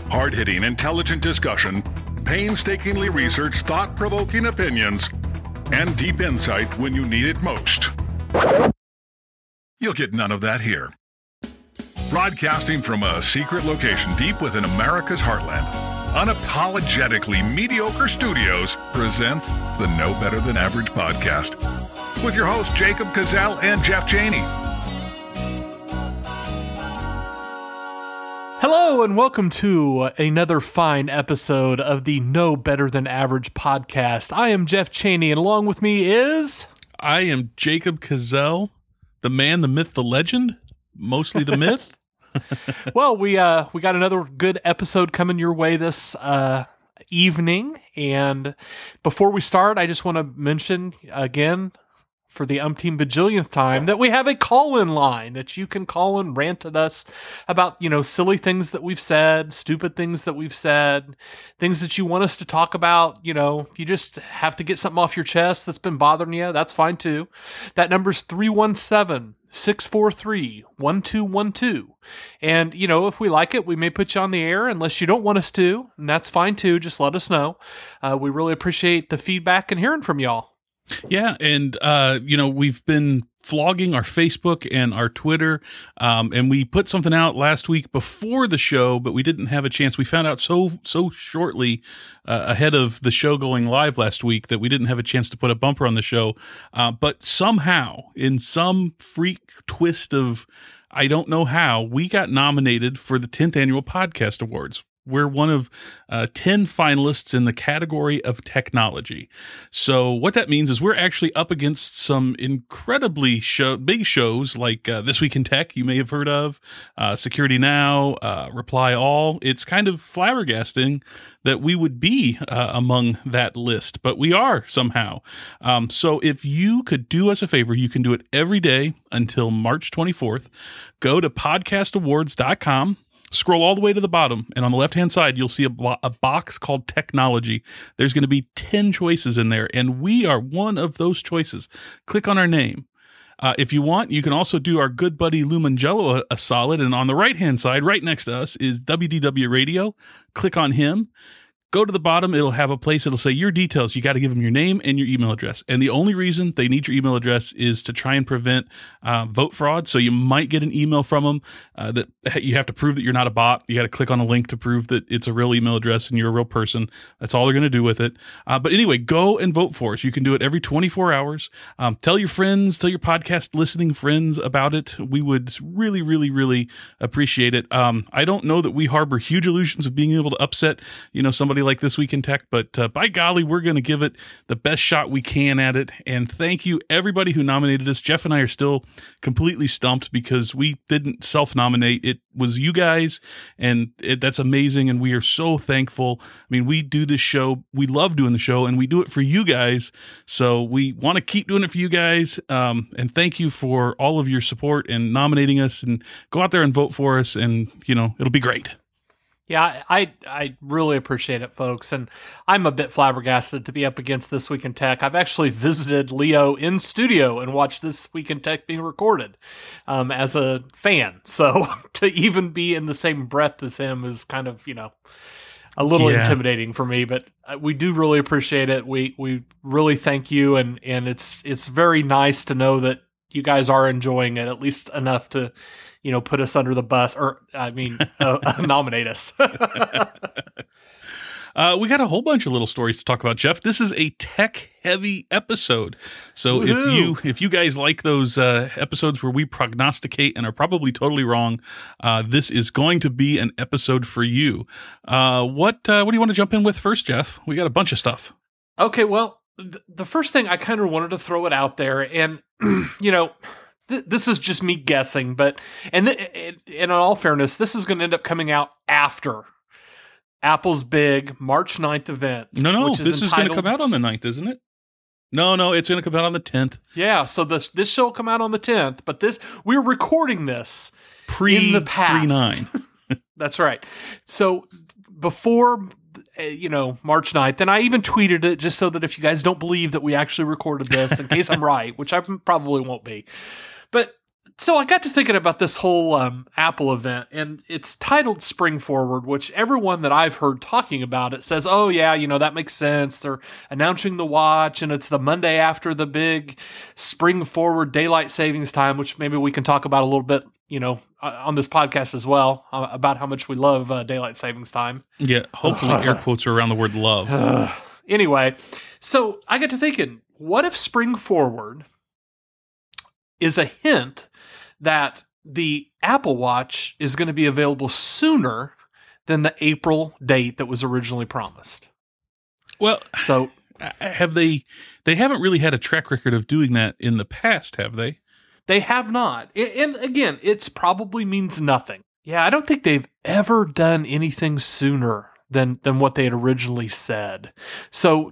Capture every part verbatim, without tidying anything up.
Hard-hitting, intelligent discussion, painstakingly researched, thought-provoking opinions, and deep insight when you need it most. You'll get none of that here. Broadcasting from a secret location deep within America's heartland, Unapologetically Mediocre Studios presents the No Better Than Average podcast with your hosts Jacob Cazell and Jeff Cheney. Hello and welcome to another fine episode of the No Better Than Average podcast. I am Jeff Cheney, and along with me is... I am Jacob Cazell, the man, the myth, the legend, mostly the myth. Well, we uh, we got another good episode coming your way this uh, evening, and before we start, I just want to mention again, for the umpteen bajillionth time, that we have a call-in line that you can call and rant at us about, you know, silly things that we've said, stupid things that we've said, things that you want us to talk about. You know, if you just have to get something off your chest that's been bothering you, that's fine too. That number's three one seven, six four three, one two one two. And, you know, if we like it, we may put you on the air unless you don't want us to, and that's fine too. Just let us know. Uh, we really appreciate the feedback and hearing from y'all. Yeah, and, uh, you know, we've been flogging our Facebook and our Twitter, um, and we put something out last week before the show, but we didn't have a chance. We found out so so shortly uh, ahead of the show going live last week that we didn't have a chance to put a bumper on the show, uh, but somehow, in some freak twist of I don't know how, we got nominated for the tenth Annual Podcast Awards. We're one of uh, ten finalists in the category of technology. So what that means is we're actually up against some incredibly show, big shows like uh, This Week in Tech, you may have heard of, uh, Security Now, uh, Reply All. It's kind of flabbergasting that we would be uh, among that list, but we are somehow. Um, so if you could do us a favor, you can do it every day until March twenty-fourth. Go to podcast awards dot com. Scroll all the way to the bottom, and on the left-hand side, you'll see a, blo- a box called Technology. There's going to be ten choices in there, and we are one of those choices. Click on our name. Uh, if you want, you can also do our good buddy Lou Mangello a, a solid, and on the right-hand side, right next to us, is W D W Radio. Click on him. Go to the bottom. It'll have a place. It'll say your details. You got to give them your name and your email address. And the only reason they need your email address is to try and prevent uh, vote fraud. So you might get an email from them uh, that you have to prove that you're not a bot. You got to click on a link to prove that it's a real email address and you're a real person. That's all they're going to do with it. Uh, but anyway, go and vote for us. You can do it every twenty-four hours. Um, tell your friends, tell your podcast listening friends about it. We would really, really, really appreciate it. Um, I don't know that we harbor huge illusions of being able to upset, you know, somebody like This Week in Tech, but uh, by golly, we're going to give it the best shot we can at it. And thank you, everybody who nominated us. Jeff and I are still completely stumped because we didn't self-nominate. It was you guys, and it, that's amazing, and we are so thankful. I mean, we do this show. We love doing the show, and we do it for you guys, so we want to keep doing it for you guys. Um, and thank you for all of your support and nominating us, and go out there and vote for us, and, you know, it'll be great. Yeah, I I really appreciate it, folks, and I'm a bit flabbergasted to be up against This Week in Tech. I've actually visited Leo in studio and watched This Week in Tech being recorded um, as a fan, so to even be in the same breath as him is kind of, you know, a little yeah. intimidating for me, but we do really appreciate it. We we really thank you, and, and it's it's very nice to know that you guys are enjoying it, at least enough to, you know, put us under the bus, or, I mean, uh, nominate us. uh, we got a whole bunch of little stories to talk about, Jeff. This is a tech-heavy episode. So Woo-hoo. if you if you guys like those uh, episodes where we prognosticate and are probably totally wrong, uh, this is going to be an episode for you. Uh, what, uh, what do you want to jump in with first, Jeff? We got a bunch of stuff. Okay, well, th- the first thing, I kind of wanted to throw it out there, and, you know... This is just me guessing, but and, th- and in all fairness, this is going to end up coming out after Apple's big March ninth event. No, no, which this is, is going to come out on the ninth, isn't it? No, no, it's going to come out on the tenth. Yeah, so this this show will come out on the tenth, but this we're recording this pre in the past. pre nine. That's right. So before, you know, March ninth, and I even tweeted it just so that if you guys don't believe that we actually recorded this, in case I'm right, which I probably won't be. But So I got to thinking about this whole um, Apple event, and it's titled Spring Forward, which everyone that I've heard talking about it says, oh, yeah, you know, that makes sense. They're announcing the watch, and it's the Monday after the big Spring Forward daylight savings time, which maybe we can talk about a little bit, you know, on this podcast as well, uh, about how much we love uh, daylight savings time. Yeah, hopefully air quotes are around the word love. Anyway, so I got to thinking, what if Spring Forward is a hint that the Apple Watch is going to be available sooner than the April date that was originally promised? Well, so have they, they haven't really had a track record of doing that in the past, have they? They have not. And again, it probably means nothing. Yeah, I don't think they've ever done anything sooner than, than what they had originally said. So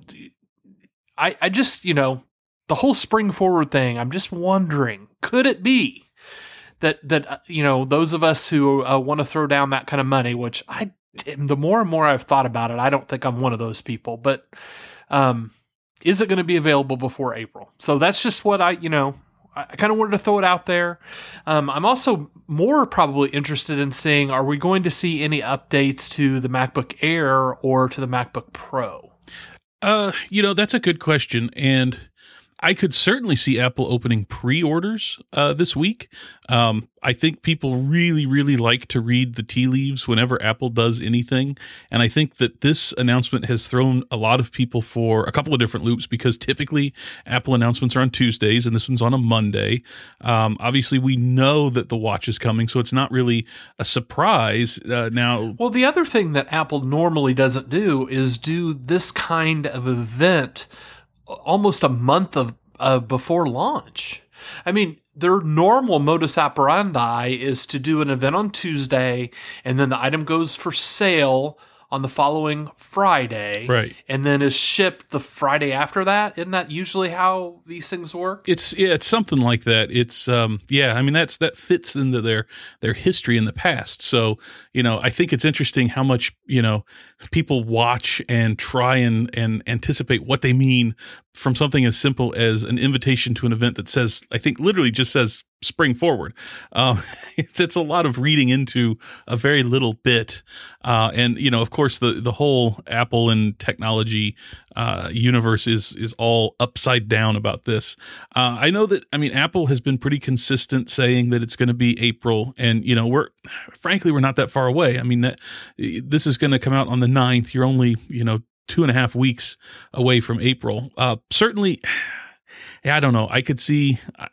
I, I just, you know, the whole Spring Forward thing, I'm just wondering, could it be that, that uh, you know, those of us who uh, want to throw down that kind of money, which I, the more and more I've thought about it, I don't think I'm one of those people, but um, is it going to be available before April? So that's just what I, you know, I kind of wanted to throw it out there. Um, I'm also more probably interested in seeing, are we going to see any updates to the MacBook Air or to the MacBook Pro? Uh, you know, that's a good question. And I could certainly see Apple opening pre-orders uh, this week. Um, I think people really, really like to read the tea leaves whenever Apple does anything. And I think that this announcement has thrown a lot of people for a couple of different loops, because typically Apple announcements are on Tuesdays and this one's on a Monday. Um, obviously, we know that the watch is coming, so it's not really a surprise uh, now. Well, the other thing that Apple normally doesn't do is do this kind of event almost a month of uh, before launch. I mean, their normal modus operandi is to do an event on Tuesday, and then the item goes for sale on the following Friday, right? And then is shipped the Friday after that. Isn't that usually how these things work? It's yeah, it's something like that. It's um, yeah, I mean that's that fits into their their history in the past. So you know, I think it's interesting how much you know people watch and try and and anticipate what they mean from something as simple as an invitation to an event that says, I think literally just says Spring Forward. Um, it's, it's a lot of reading into a very little bit. Uh, and, you know, of course, the, the whole Apple and technology uh, universe is is all upside down about this. Uh, I know that, I mean, Apple has been pretty consistent saying that it's going to be April. And, you know, we're, frankly, we're not that far away. I mean, that, this is going to come out on the ninth. You're only, you know, two and a half weeks away from April. Uh, certainly, yeah, I don't know. I could see, I,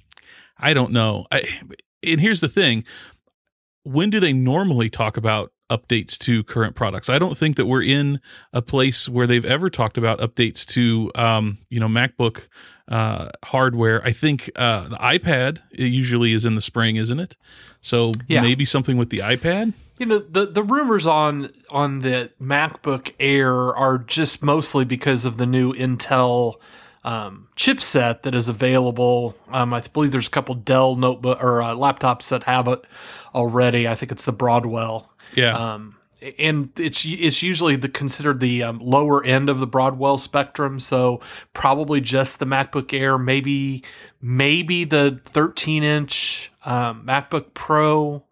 I don't know. I, and here's the thing. When do they normally talk about updates to current products? I don't think that we're in a place where they've ever talked about updates to, um, you know, MacBook uh, hardware. I think uh, the iPad usually is in the spring, isn't it? So yeah. Maybe something with the iPad? You know, the, the rumors on on the MacBook Air are just mostly because of the new Intel um, chipset that is available. Um, I believe there's a couple Dell notebook or uh, laptops that have it already. I think it's the Broadwell. Yeah. Um, and it's it's usually the considered the um, lower end of the Broadwell spectrum. So probably just the MacBook Air, maybe maybe the thirteen inch um, MacBook Pro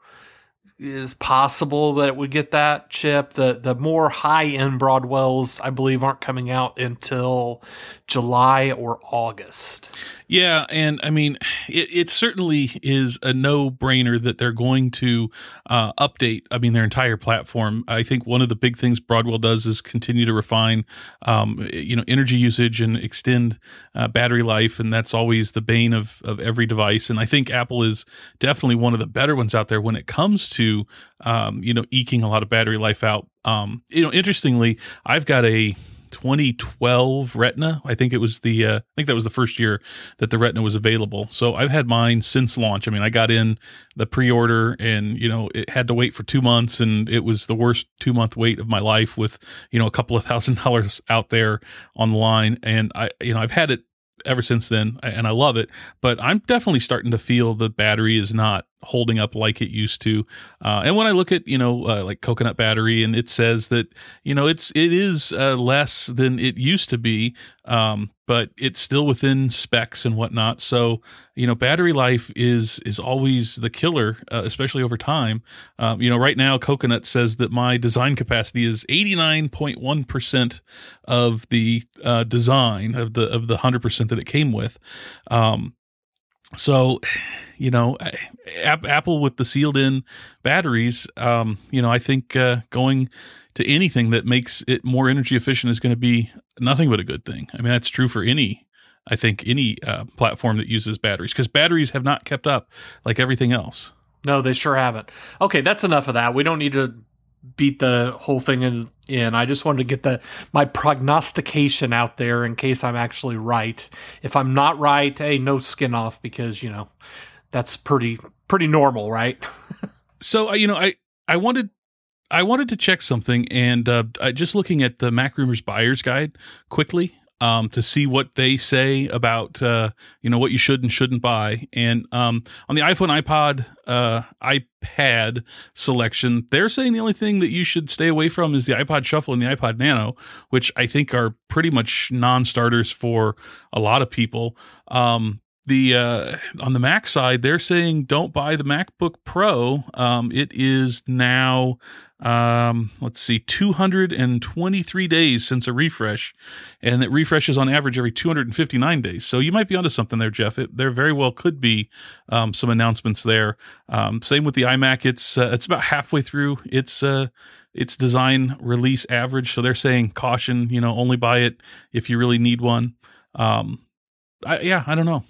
is possible that it would get that chip. The the more high-end Broadwells, I believe, aren't coming out until July or August. Yeah, and I mean, it, it certainly is a no-brainer that they're going to uh, update, I mean, their entire platform. I think one of the big things Broadwell does is continue to refine, um, you know, energy usage and extend uh, battery life, and that's always the bane of, of every device. And I think Apple is definitely one of the better ones out there when it comes to, um, you know, eking a lot of battery life out. Um, you know, interestingly, I've got a twenty twelve Retina. I think it was the, uh, I think that was the first year that the Retina was available. So I've had mine since launch. I mean, I got in the pre-order and, you know, it had to wait for two months and it was the worst two month wait of my life with, you know, a couple of thousand dollars out there on the line. And I, you know, I've had it ever since then, and I love it, but I'm definitely starting to feel the battery is not holding up like it used to. Uh, and when I look at, you know, uh, like Coconut battery, and it says that, you know, it's, it is uh, less than it used to be, um, but it's still within specs and whatnot. So, you know, battery life is, is always the killer, uh, especially over time. Um, you know, right now, Coconut says that my design capacity is eighty-nine point one percent of the uh, design of the, of the one hundred percent that it came with. Um, So, you know, Apple with the sealed in batteries, um, you know, I think uh, going to anything that makes it more energy efficient is going to be nothing but a good thing. I mean, that's true for any, I think, any uh, platform that uses batteries, because batteries have not kept up like everything else. No, they sure haven't. Okay, that's enough of that. We don't need to beat the whole thing in, in. I just wanted to get the my prognostication out there in case I'm actually right. If I'm not right, hey, no skin off, because, you know, that's pretty pretty normal, right? So, uh, you know, I I wanted I wanted to check something, and uh, I, just looking at the Mac Rumors Buyer's Guide quickly, um, to see what they say about, uh, you know, what you should and shouldn't buy. And um, on the iPhone, iPod, uh, iPad selection, they're saying the only thing that you should stay away from is the iPod Shuffle and the iPod Nano, which I think are pretty much non-starters for a lot of people. Um, the uh, on the Mac side, they're saying don't buy the MacBook Pro. Um, it is now, um, let's see, two hundred twenty-three days since a refresh, and it refreshes on average every two hundred fifty-nine days. So you might be onto something there, Jeff. It, there very well could be um, some announcements there. Um, same with the iMac. It's uh, it's about halfway through its uh, its design release average. So they're saying caution. You know, only buy it if you really need one. Um, I, yeah, I don't know.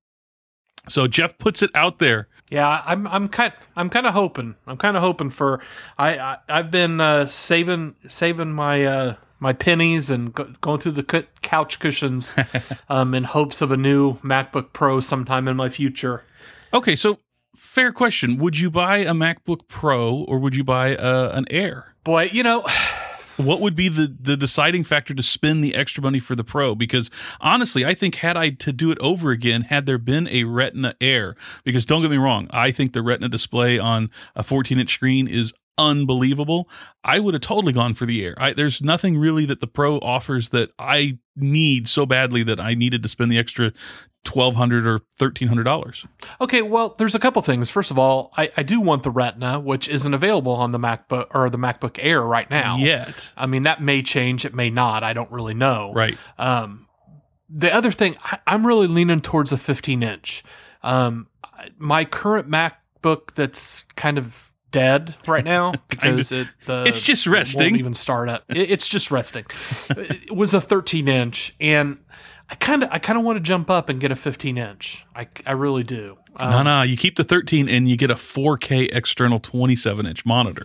So Jeff puts it out there. Yeah, I'm I'm kind I'm kind of hoping. I'm kind of hoping for. I, I I've been uh, saving saving my uh, my pennies and go, going through the couch cushions um, in hopes of a new MacBook Pro sometime in my future. Okay, so fair question: would you buy a MacBook Pro or would you buy uh, an Air? Boy, you know. What would be the, the deciding factor to spend the extra money for the Pro? Because honestly, I think had I to do it over again, had there been a Retina Air, because don't get me wrong, I think the Retina display on a fourteen inch screen is unbelievable. I would have totally gone for the Air. I, there's nothing really that the Pro offers that I need so badly that I needed to spend the extra twelve hundred dollars or thirteen hundred dollars. Okay, well, there's a couple things. First of all, I, I do want the Retina, which isn't available on the MacBook or the MacBook Air right now. Yet. I mean, that may change. It may not. I don't really know. Right. Um, the other thing, I, I'm really leaning towards a fifteen inch. Um, my current MacBook that's kind of dead right now because it the, it's just resting. It won't even start up. It, it's just resting. It was a thirteen inch, and I kind of I kind of want to jump up and get a fifteen inch. I, I really do. Um, no, no, you keep the thirteen and you get a four K external twenty-seven inch monitor.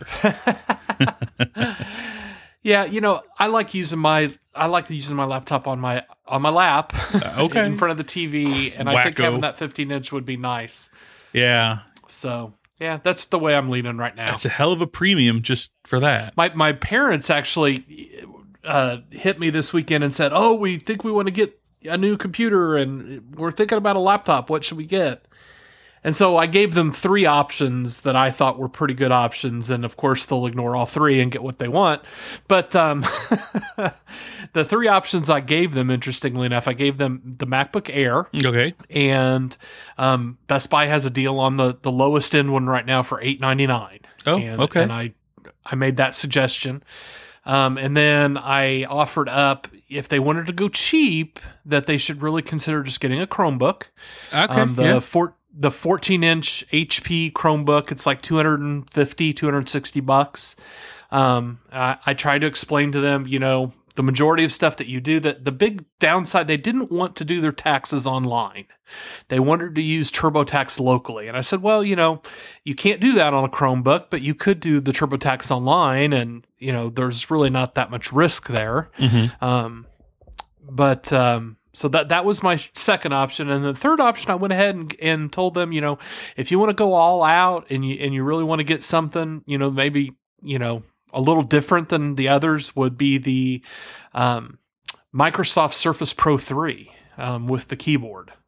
Yeah, you know, I like using my I like using my laptop on my on my lap, uh, okay, in front of the T V, and Wacko. I think having that fifteen inch would be nice. Yeah. So yeah, that's the way I'm leaning right now. That's a hell of a premium just for that. My my parents actually uh, hit me this weekend and said, "Oh, we think we want to get a new computer, and we're thinking about a laptop. What should we get?" And so I gave them three options that I thought were pretty good options, and of course they'll ignore all three and get what they want. But um, the three options I gave them, interestingly enough, I gave them the MacBook Air. Okay. And um, Best Buy has a deal on the, the lowest end one right now for eight ninety-nine. Oh, and, okay. And I I made that suggestion. Um, and then I offered up, if they wanted to go cheap, that they should really consider just getting a Chromebook. Okay. Um, the yeah. four, the fourteen inch H P Chromebook, it's like two hundred fifty, two hundred sixty bucks. Um, I, I tried to explain to them, you know, the majority of stuff that you do, that the big downside, they didn't want to do their taxes online. They wanted to use TurboTax locally. And I said, well, you know, you can't do that on a Chromebook, but you could do the TurboTax online, and, you know, there's really not that much risk there. Mm-hmm. Um, but, um, so that that was my second option. And the third option, I went ahead and, and told them, you know, if you want to go all out and you and you really want to get something, you know, maybe, you know, a little different than the others, would be the um, Microsoft Surface Pro three um, with the keyboard.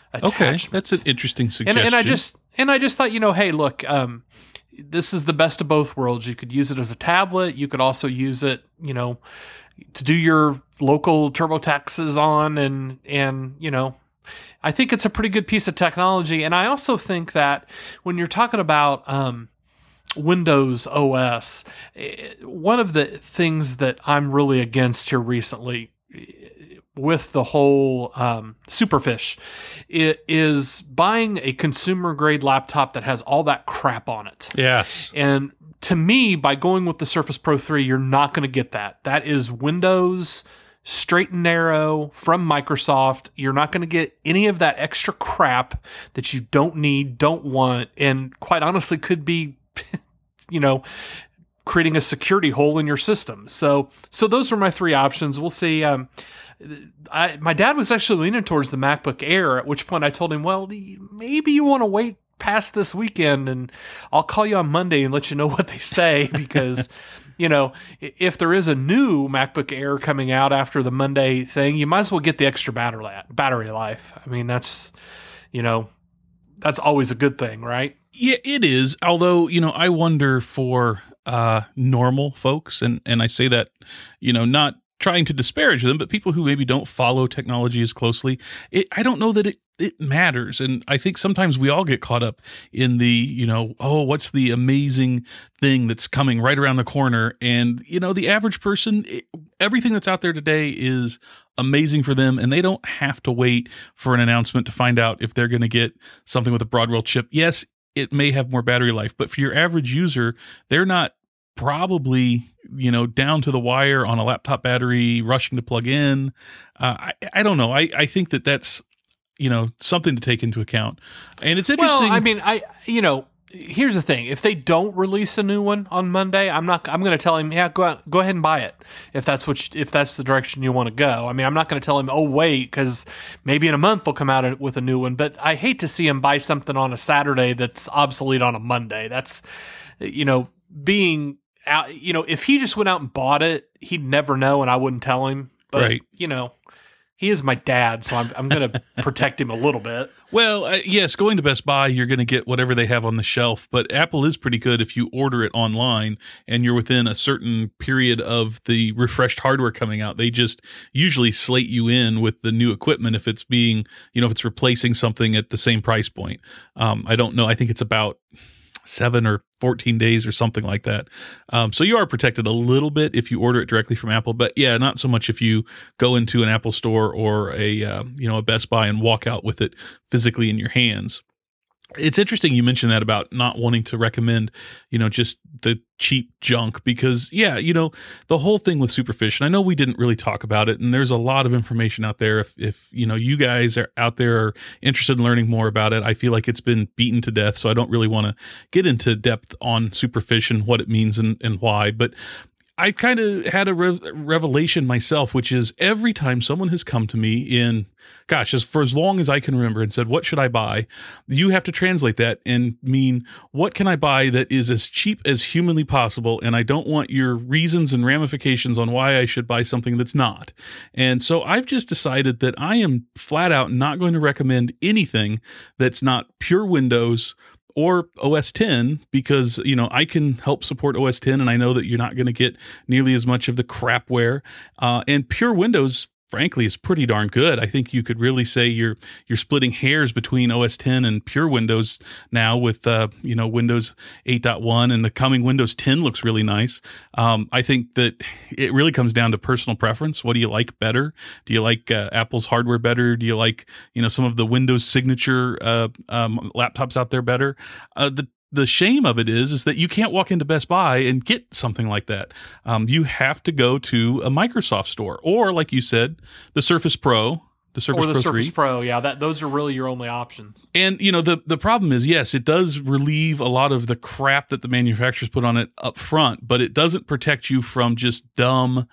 attachments. Okay, that's an interesting And, suggestion. and I just and I just thought, you know, hey, look, um, this is the best of both worlds. You could use it as a tablet. You could also use it, you know, to do your local TurboTaxes on, and and you know, I think it's a pretty good piece of technology. And I also think that when you're talking about um, Windows O S, one of the things that I'm really against here recently with the whole um, Superfish it is buying a consumer grade laptop that has all that crap on it. Yes. And to me, by going with the Surface Pro three, you're not going to get that. That is Windows straight and narrow from Microsoft. You're not going to get any of that extra crap that you don't need, don't want, and quite honestly could be, you know, creating a security hole in your system. So, so those are my three options. We'll see. Um, I, my dad was actually leaning towards the MacBook Air, at which point I told him, well, maybe you want to wait past this weekend and I'll call you on Monday and let you know what they say, because, you know, if there is a new MacBook Air coming out after the Monday thing, you might as well get the extra battery battery life. I mean, that's, you know, that's always a good thing, right? Yeah, it is. Although, you know, I wonder for uh, normal folks, and, and I say that, you know, not trying to disparage them, but people who maybe don't follow technology as closely, it, I don't know that it, it matters. And I think sometimes we all get caught up in the, you know, oh, what's the amazing thing that's coming right around the corner? And, you know, the average person, it, everything that's out there today is amazing for them, and they don't have to wait for an announcement to find out if they're going to get something with a Broadwell chip. Yes, it may have more battery life, but for your average user, they're not probably, you know, down to the wire on a laptop battery, rushing to plug in. Uh, I, I don't know. I, I think that that's, you know, something to take into account. And it's interesting. Well, I mean, I, you know, here's the thing. If they don't release a new one on Monday, I'm not, I'm going to tell him, yeah, go out, go ahead and buy it. If that's what, you, if that's the direction you want to go. I mean, I'm not going to tell him, oh, wait, because maybe in a month they'll come out with a new one, but I hate to see him buy something on a Saturday that's obsolete on a Monday. That's, you know, being out, you know, if he just went out and bought it, he'd never know and I wouldn't tell him. But, right. you know, he is my dad, so I'm, I'm going to protect him a little bit. Well, uh, yes, going to Best Buy, you're going to get whatever they have on the shelf, but Apple is pretty good if you order it online and you're within a certain period of the refreshed hardware coming out. They just usually slate you in with the new equipment if it's being, you know, if it's replacing something at the same price point. Um, I don't know. I think it's about seven or fourteen days or something like that. Um, so you are protected a little bit if you order it directly from Apple, but yeah, not so much if you go into an Apple store or a, uh, you know, a Best Buy and walk out with it physically in your hands. It's interesting you mentioned that about not wanting to recommend, you know, just the cheap junk because, yeah, you know, the whole thing with Superfish, and I know we didn't really talk about it, and there's a lot of information out there. If, if you know, you guys are out there are interested in learning more about it, I feel like it's been beaten to death, so I don't really want to get into depth on Superfish and what it means and, and why, but I kind of had a re- revelation myself, which is every time someone has come to me in, gosh, as for as long as I can remember and said, what should I buy? You have to translate that and mean, what can I buy that is as cheap as humanly possible? And I don't want your reasons and ramifications on why I should buy something that's not. And so I've just decided that I am flat out not going to recommend anything that's not pure Windows or O S ten, because, you know, I can help support O S ten, and I know that you're not going to get nearly as much of the crapware. Uh, and pure Windows, frankly, is pretty darn good. I think you could really say you're you're splitting hairs between O S ten and pure Windows now with, uh, you know, Windows eight point one, and the coming Windows ten looks really nice. Um, I think that it really comes down to personal preference. What do you like better? Do you like uh, Apple's hardware better? Do you like, you know, some of the Windows signature uh, um, laptops out there better? Uh, the The shame of it is, is that you can't walk into Best Buy and get something like that. Um, you have to go to a Microsoft store, or like you said, the Surface Pro, the Surface or the Pro Surface three. Pro. Yeah, that those are really your only options. And you know, the the problem is, yes, it does relieve a lot of the crap that the manufacturers put on it up front, but it doesn't protect you from just dumb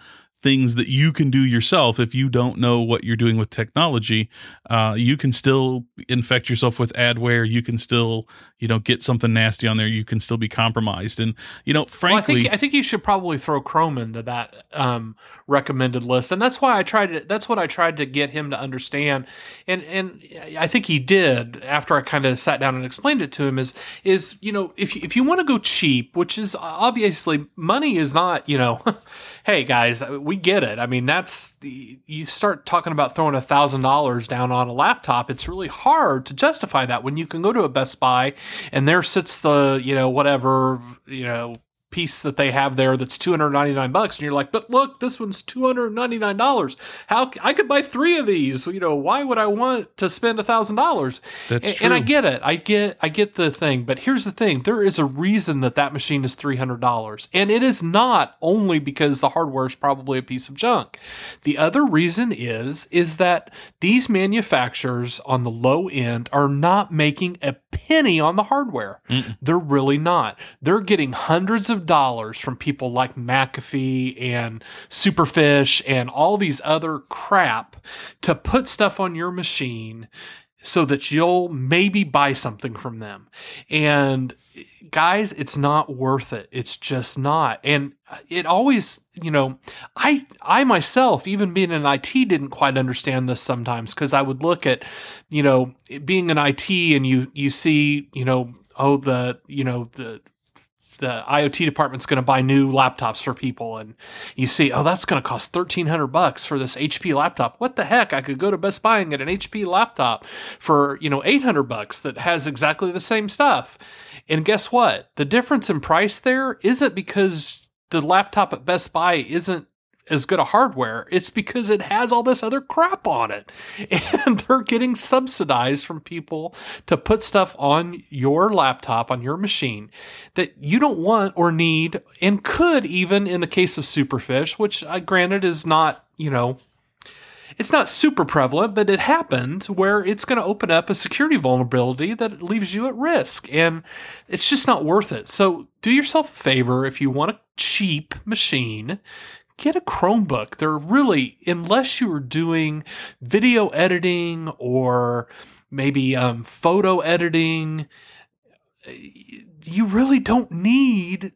things that you can do yourself if you don't know what you're doing with technology. Uh, you can still infect yourself with adware. You can still, you know, get something nasty on there. You can still be compromised. And, you know, frankly, well, I think I think you should probably throw Chrome into that um, recommended list, and that's why I tried to. That's what I tried to get him to understand, and and I think he did after I kind of sat down and explained it to him. Is is you know if if you want to go cheap, which is obviously money is not, you know, hey guys, we get it. I mean, that's you start talking about throwing a thousand dollars down on a laptop. It's really hard to justify that when you can go to a Best Buy and there sits the, you know, whatever, you know, piece that they have there that's two hundred ninety-nine bucks, and you're like, but look, this one's two hundred ninety-nine dollars. How I could buy three of these, you know, why would I want to spend a thousand dollars? That's and, true. and I get it. I get, I get the thing, but here's the thing. There is a reason that that machine is three hundred dollars, and it is not only because the hardware is probably a piece of junk. The other reason is, is that these manufacturers on the low end are not making a penny on the hardware. Mm-mm. They're really not. They're getting hundreds of dollars from people like McAfee and Superfish and all these other crap to put stuff on your machine so that you'll maybe buy something from them. And guys, it's not worth it. It's just not. And it always, you know, I I myself, even being in I T, didn't quite understand this sometimes, because I would look at, you know, being in I T and you you see, you know, oh, the, you know, the the I O T department's going to buy new laptops for people, and you see, oh, that's going to cost thirteen hundred bucks for this H P laptop. What the heck? I could go to Best Buy and get an H P laptop for, you know, eight hundred bucks that has exactly the same stuff. And guess what? The difference in price there isn't because the laptop at Best Buy isn't as good a hardware. It's because it has all this other crap on it, and they're getting subsidized from people to put stuff on your laptop, on your machine that you don't want or need, and could, even in the case of Superfish, which uh, granted is not, you know, it's not super prevalent, but it happened, where it's going to open up a security vulnerability that leaves you at risk, and it's just not worth it. So do yourself a favor. If you want a cheap machine, get a Chromebook. They're really, unless you are doing video editing or maybe um, photo editing, you really don't need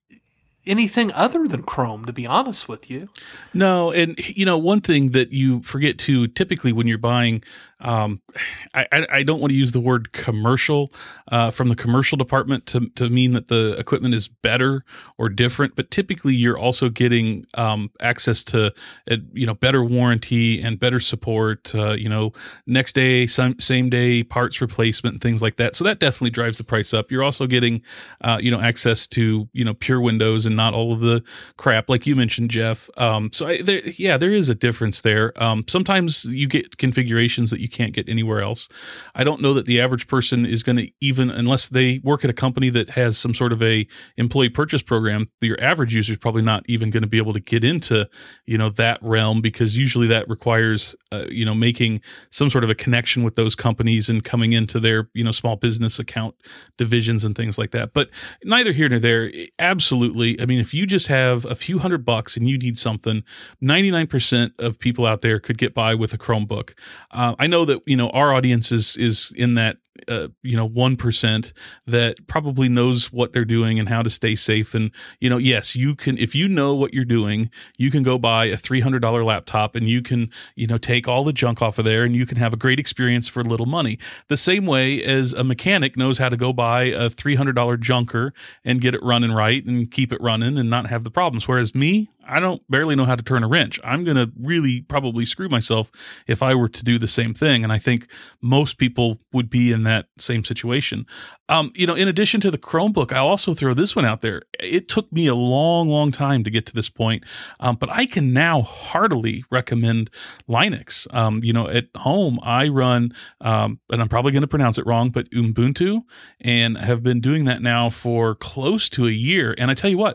anything other than Chrome, to be honest with you. No, and you know, one thing that you forget too, typically when you're buying, um, I, I, I don't want to use the word commercial uh, from the commercial department to, to mean that the equipment is better or different, but typically you're also getting um, access to uh, you know, better warranty and better support, uh, you know, next day, some, same day parts replacement and things like that. So that definitely drives the price up. You're also getting uh, you know, access to, you know, pure Windows and not all of the crap like you mentioned, Jeff. Um, so I, there, yeah, there is a difference there. Um, sometimes you get configurations that you can't get anywhere else. I don't know that the average person is going to, even unless they work at a company that has some sort of a employee purchase program, your average user is probably not even going to be able to get into, you know, that realm, because usually that requires, uh, you know, making some sort of a connection with those companies and coming into their, you know, small business account divisions and things like that. But neither here nor there. Absolutely. I mean, if you just have a few hundred bucks and you need something, ninety-nine percent of people out there could get by with a Chromebook. Uh, I know that, you know, our audience is, is in that, uh, you know, one percent that probably knows what they're doing and how to stay safe. And, you know, yes, you can, if you know what you're doing, you can go buy a three hundred dollars laptop and you can, you know, take all the junk off of there and you can have a great experience for little money. The same way as a mechanic knows how to go buy a three hundred dollars junker and get it running right and keep it running and not have the problems. Whereas me, I don't barely know how to turn a wrench. I'm going to really probably screw myself if I were to do the same thing. And I think most people would be in that same situation. Um, you know, in addition to the Chromebook, I'll also throw this one out there. It took me a long, long time to get to this point, um, but I can now heartily recommend Linux. Um, you know, at home, I run, um, and I'm probably going to pronounce it wrong, but Ubuntu, and have been doing that now for close to a year. And I tell you what,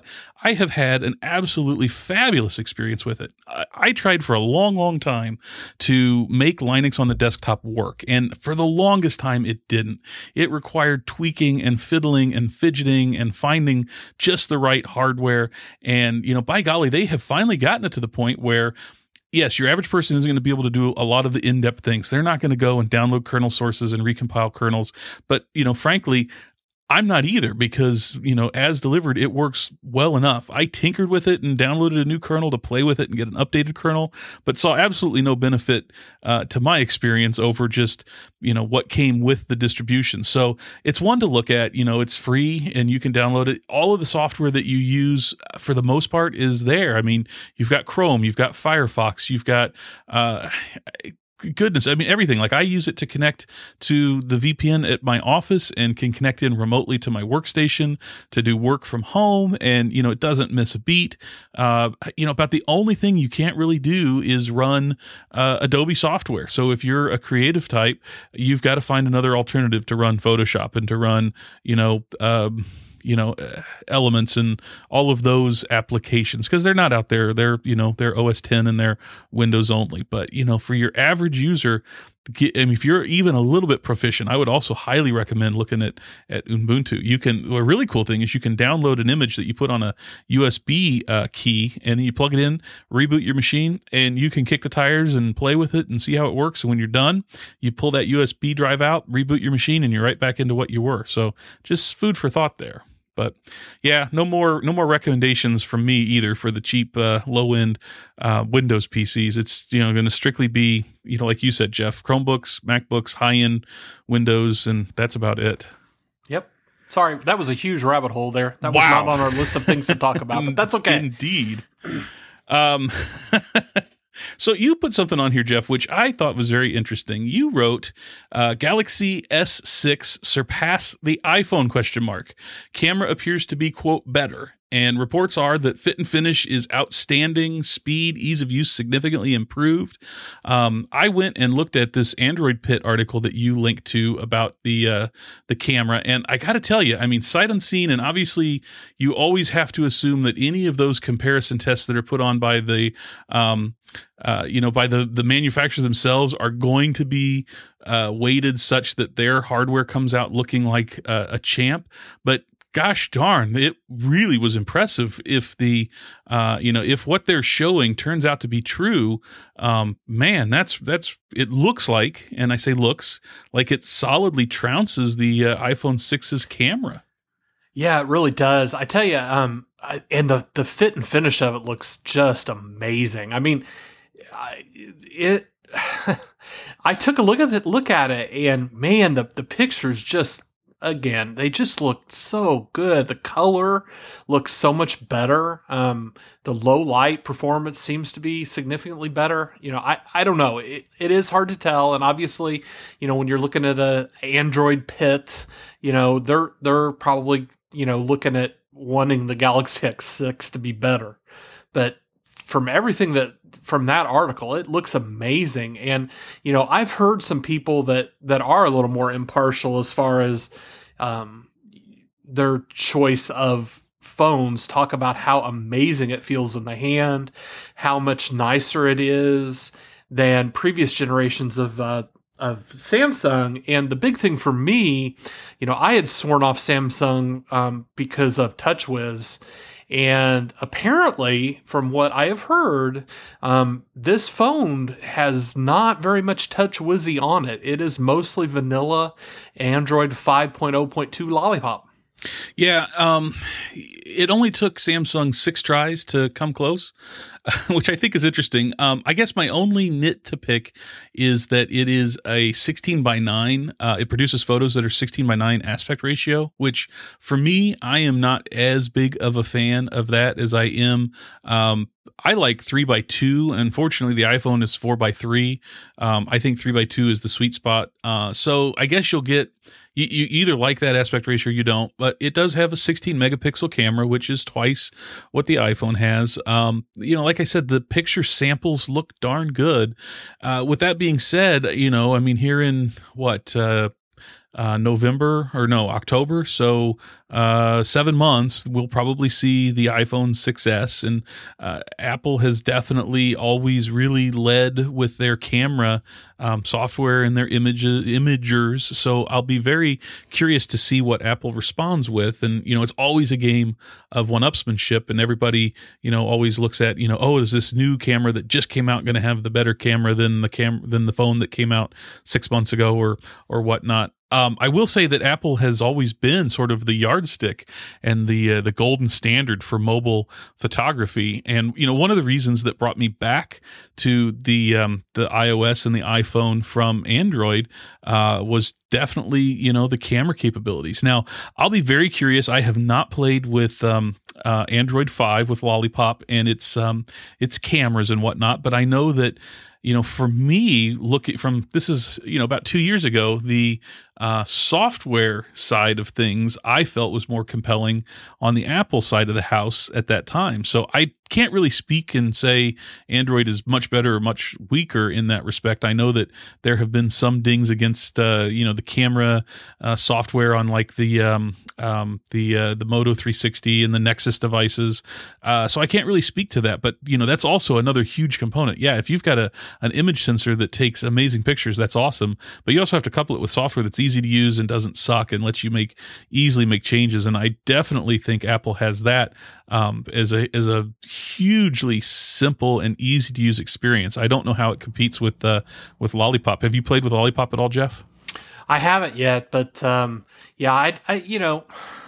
I have had an absolutely fabulous experience with it. I, I tried for a long, long time to make Linux on the desktop work, and for the longest time it didn't. It required tweaking and fiddling and fidgeting and finding just the right hardware. And, you know, by golly, they have finally gotten it to the point where, yes, your average person isn't going to be able to do a lot of the in-depth things. They're not going to go and download kernel sources and recompile kernels. But, you know, frankly, I'm not either, because, you know, as delivered, it works well enough. I tinkered with it and downloaded a new kernel to play with it and get an updated kernel, but saw absolutely no benefit uh, to my experience over just, you know, what came with the distribution. So it's one to look at. You know, it's free and you can download it. All of the software that you use for the most part is there. I mean, you've got Chrome, you've got Firefox, you've got uh goodness, I mean, everything. Like, I use it to connect to the V P N at my office and can connect in remotely to my workstation to do work from home. And, you know, it doesn't miss a beat. Uh, you know, about the only thing you can't really do is run uh, Adobe software. So if you're a creative type, you've got to find another alternative to run Photoshop and to run, you know, um, you know, uh, Elements and all of those applications, because they're not out there. They're, you know, they're O S ten and they're Windows only. But, you know, for your average user, I mean, if you're even a little bit proficient, I would also highly recommend looking at, at Ubuntu. You can, a really cool thing is you can download an image that you put on a U S B uh, key, and then you plug it in, reboot your machine, and you can kick the tires and play with it and see how it works. And when you're done, you pull that U S B drive out, reboot your machine, and you're right back into what you were. So just food for thought there. But yeah, no more no more recommendations from me either for the cheap, uh, low end uh, Windows P Cs. It's, you know, going to strictly be, you know, like you said, Jeff, Chromebooks, MacBooks, high end Windows, and that's about it. Yep. Sorry, that was a huge rabbit hole there. That was Wow. not on our list of things to talk about, but that's okay. Indeed. Um, so you put something on here, Jeff, which I thought was very interesting. You wrote, uh, Galaxy S six surpassed the iPhone question mark. Camera appears to be, quote, better. And reports are that fit and finish is outstanding. Speed, ease of use significantly improved. Um, I went and looked at this Android Pit article that you linked to about the uh, the camera, and I got to tell you, I mean, sight unseen, and obviously you always have to assume that any of those comparison tests that are put on by the um, uh, you know by the the manufacturers themselves are going to be uh, weighted such that their hardware comes out looking like a, a champ, but gosh darn, it really was impressive. If the, uh, you know, if what they're showing turns out to be true, um, man, that's, that's, it looks like, and I say looks, like it solidly trounces the uh, iPhone six's camera. Yeah, it really does. I tell you, um, I, and the, the fit and finish of it looks just amazing. I mean, I, it, I took a look at it, look at it, and man, the, the pictures just, again, they just looked so good. The color looks so much better. Um, the low light performance seems to be significantly better. You know, I, I don't know. It, it is hard to tell. And obviously, you know, when you're looking at a Android Pit, you know, they're, they're probably, you know, looking at wanting the Galaxy S six to be better. But from everything that, from that article, it looks amazing. And, you know, I've heard some people that, that are a little more impartial as far as um, their choice of phones talk about how amazing it feels in the hand, how much nicer it is than previous generations of, uh, of Samsung. And the big thing for me, you know, I had sworn off Samsung um, because of TouchWiz. And apparently, from what I have heard, um, this phone has not very much TouchWizzy on it. It is mostly vanilla Android five point oh point two Lollipop. Yeah, um, it only took Samsung six tries to come close, which I think is interesting. Um, I guess my only nit to pick is that it is a sixteen by nine. Uh, it produces photos that are sixteen by nine aspect ratio, which for me, I am not as big of a fan of that as I am. Um, I like three by two. Unfortunately, the iPhone is four by three. Um, I think three by two is the sweet spot. Uh, so I guess you'll get, you, you either like that aspect ratio or you don't, but it does have a sixteen megapixel camera, which is twice what the iPhone has. Um, you know, like I said, the picture samples look darn good. Uh, with that being said, you know, I mean, here in what, uh, uh, November or no October. So uh, seven months, we'll probably see the iPhone six S. And uh, Apple has definitely always really led with their camera um, software and their image imagers. So I'll be very curious to see what Apple responds with. And you know, it's always a game of one-upsmanship, and everybody you know always looks at you know oh, is this new camera that just came out going to have the better camera than the cam than the phone that came out six months ago or or whatnot. Um, I will say that Apple has always been sort of the yardstick and the uh, the golden standard for mobile photography. And you know, one of the reasons that brought me back to the um, the iOS and the iPhone from Android uh, was definitely you know the camera capabilities. Now, I'll be very curious. I have not played with um, uh, Android five with Lollipop and its um, its cameras and whatnot, but I know that. You know, for me, look at from this is, you know, about two years ago, the uh, software side of things I felt was more compelling on the Apple side of the house at that time. So I can't really speak and say Android is much better or much weaker in that respect. I know that there have been some dings against, uh, you know, the camera uh, software on like the um, um, the uh, the Moto three sixty and the Nexus devices. Uh, so I can't really speak to that. But, you know, that's also another huge component. Yeah, if you've got a an image sensor that takes amazing pictures, that's awesome. But you also have to couple it with software that's easy to use and doesn't suck and lets you make easily make changes. And I definitely think Apple has that um, as a as a hugely simple and easy to use experience. I don't know how it competes with uh, with Lollipop. Have you played with Lollipop at all, Jeff? I haven't yet, but um, yeah, I, I you know,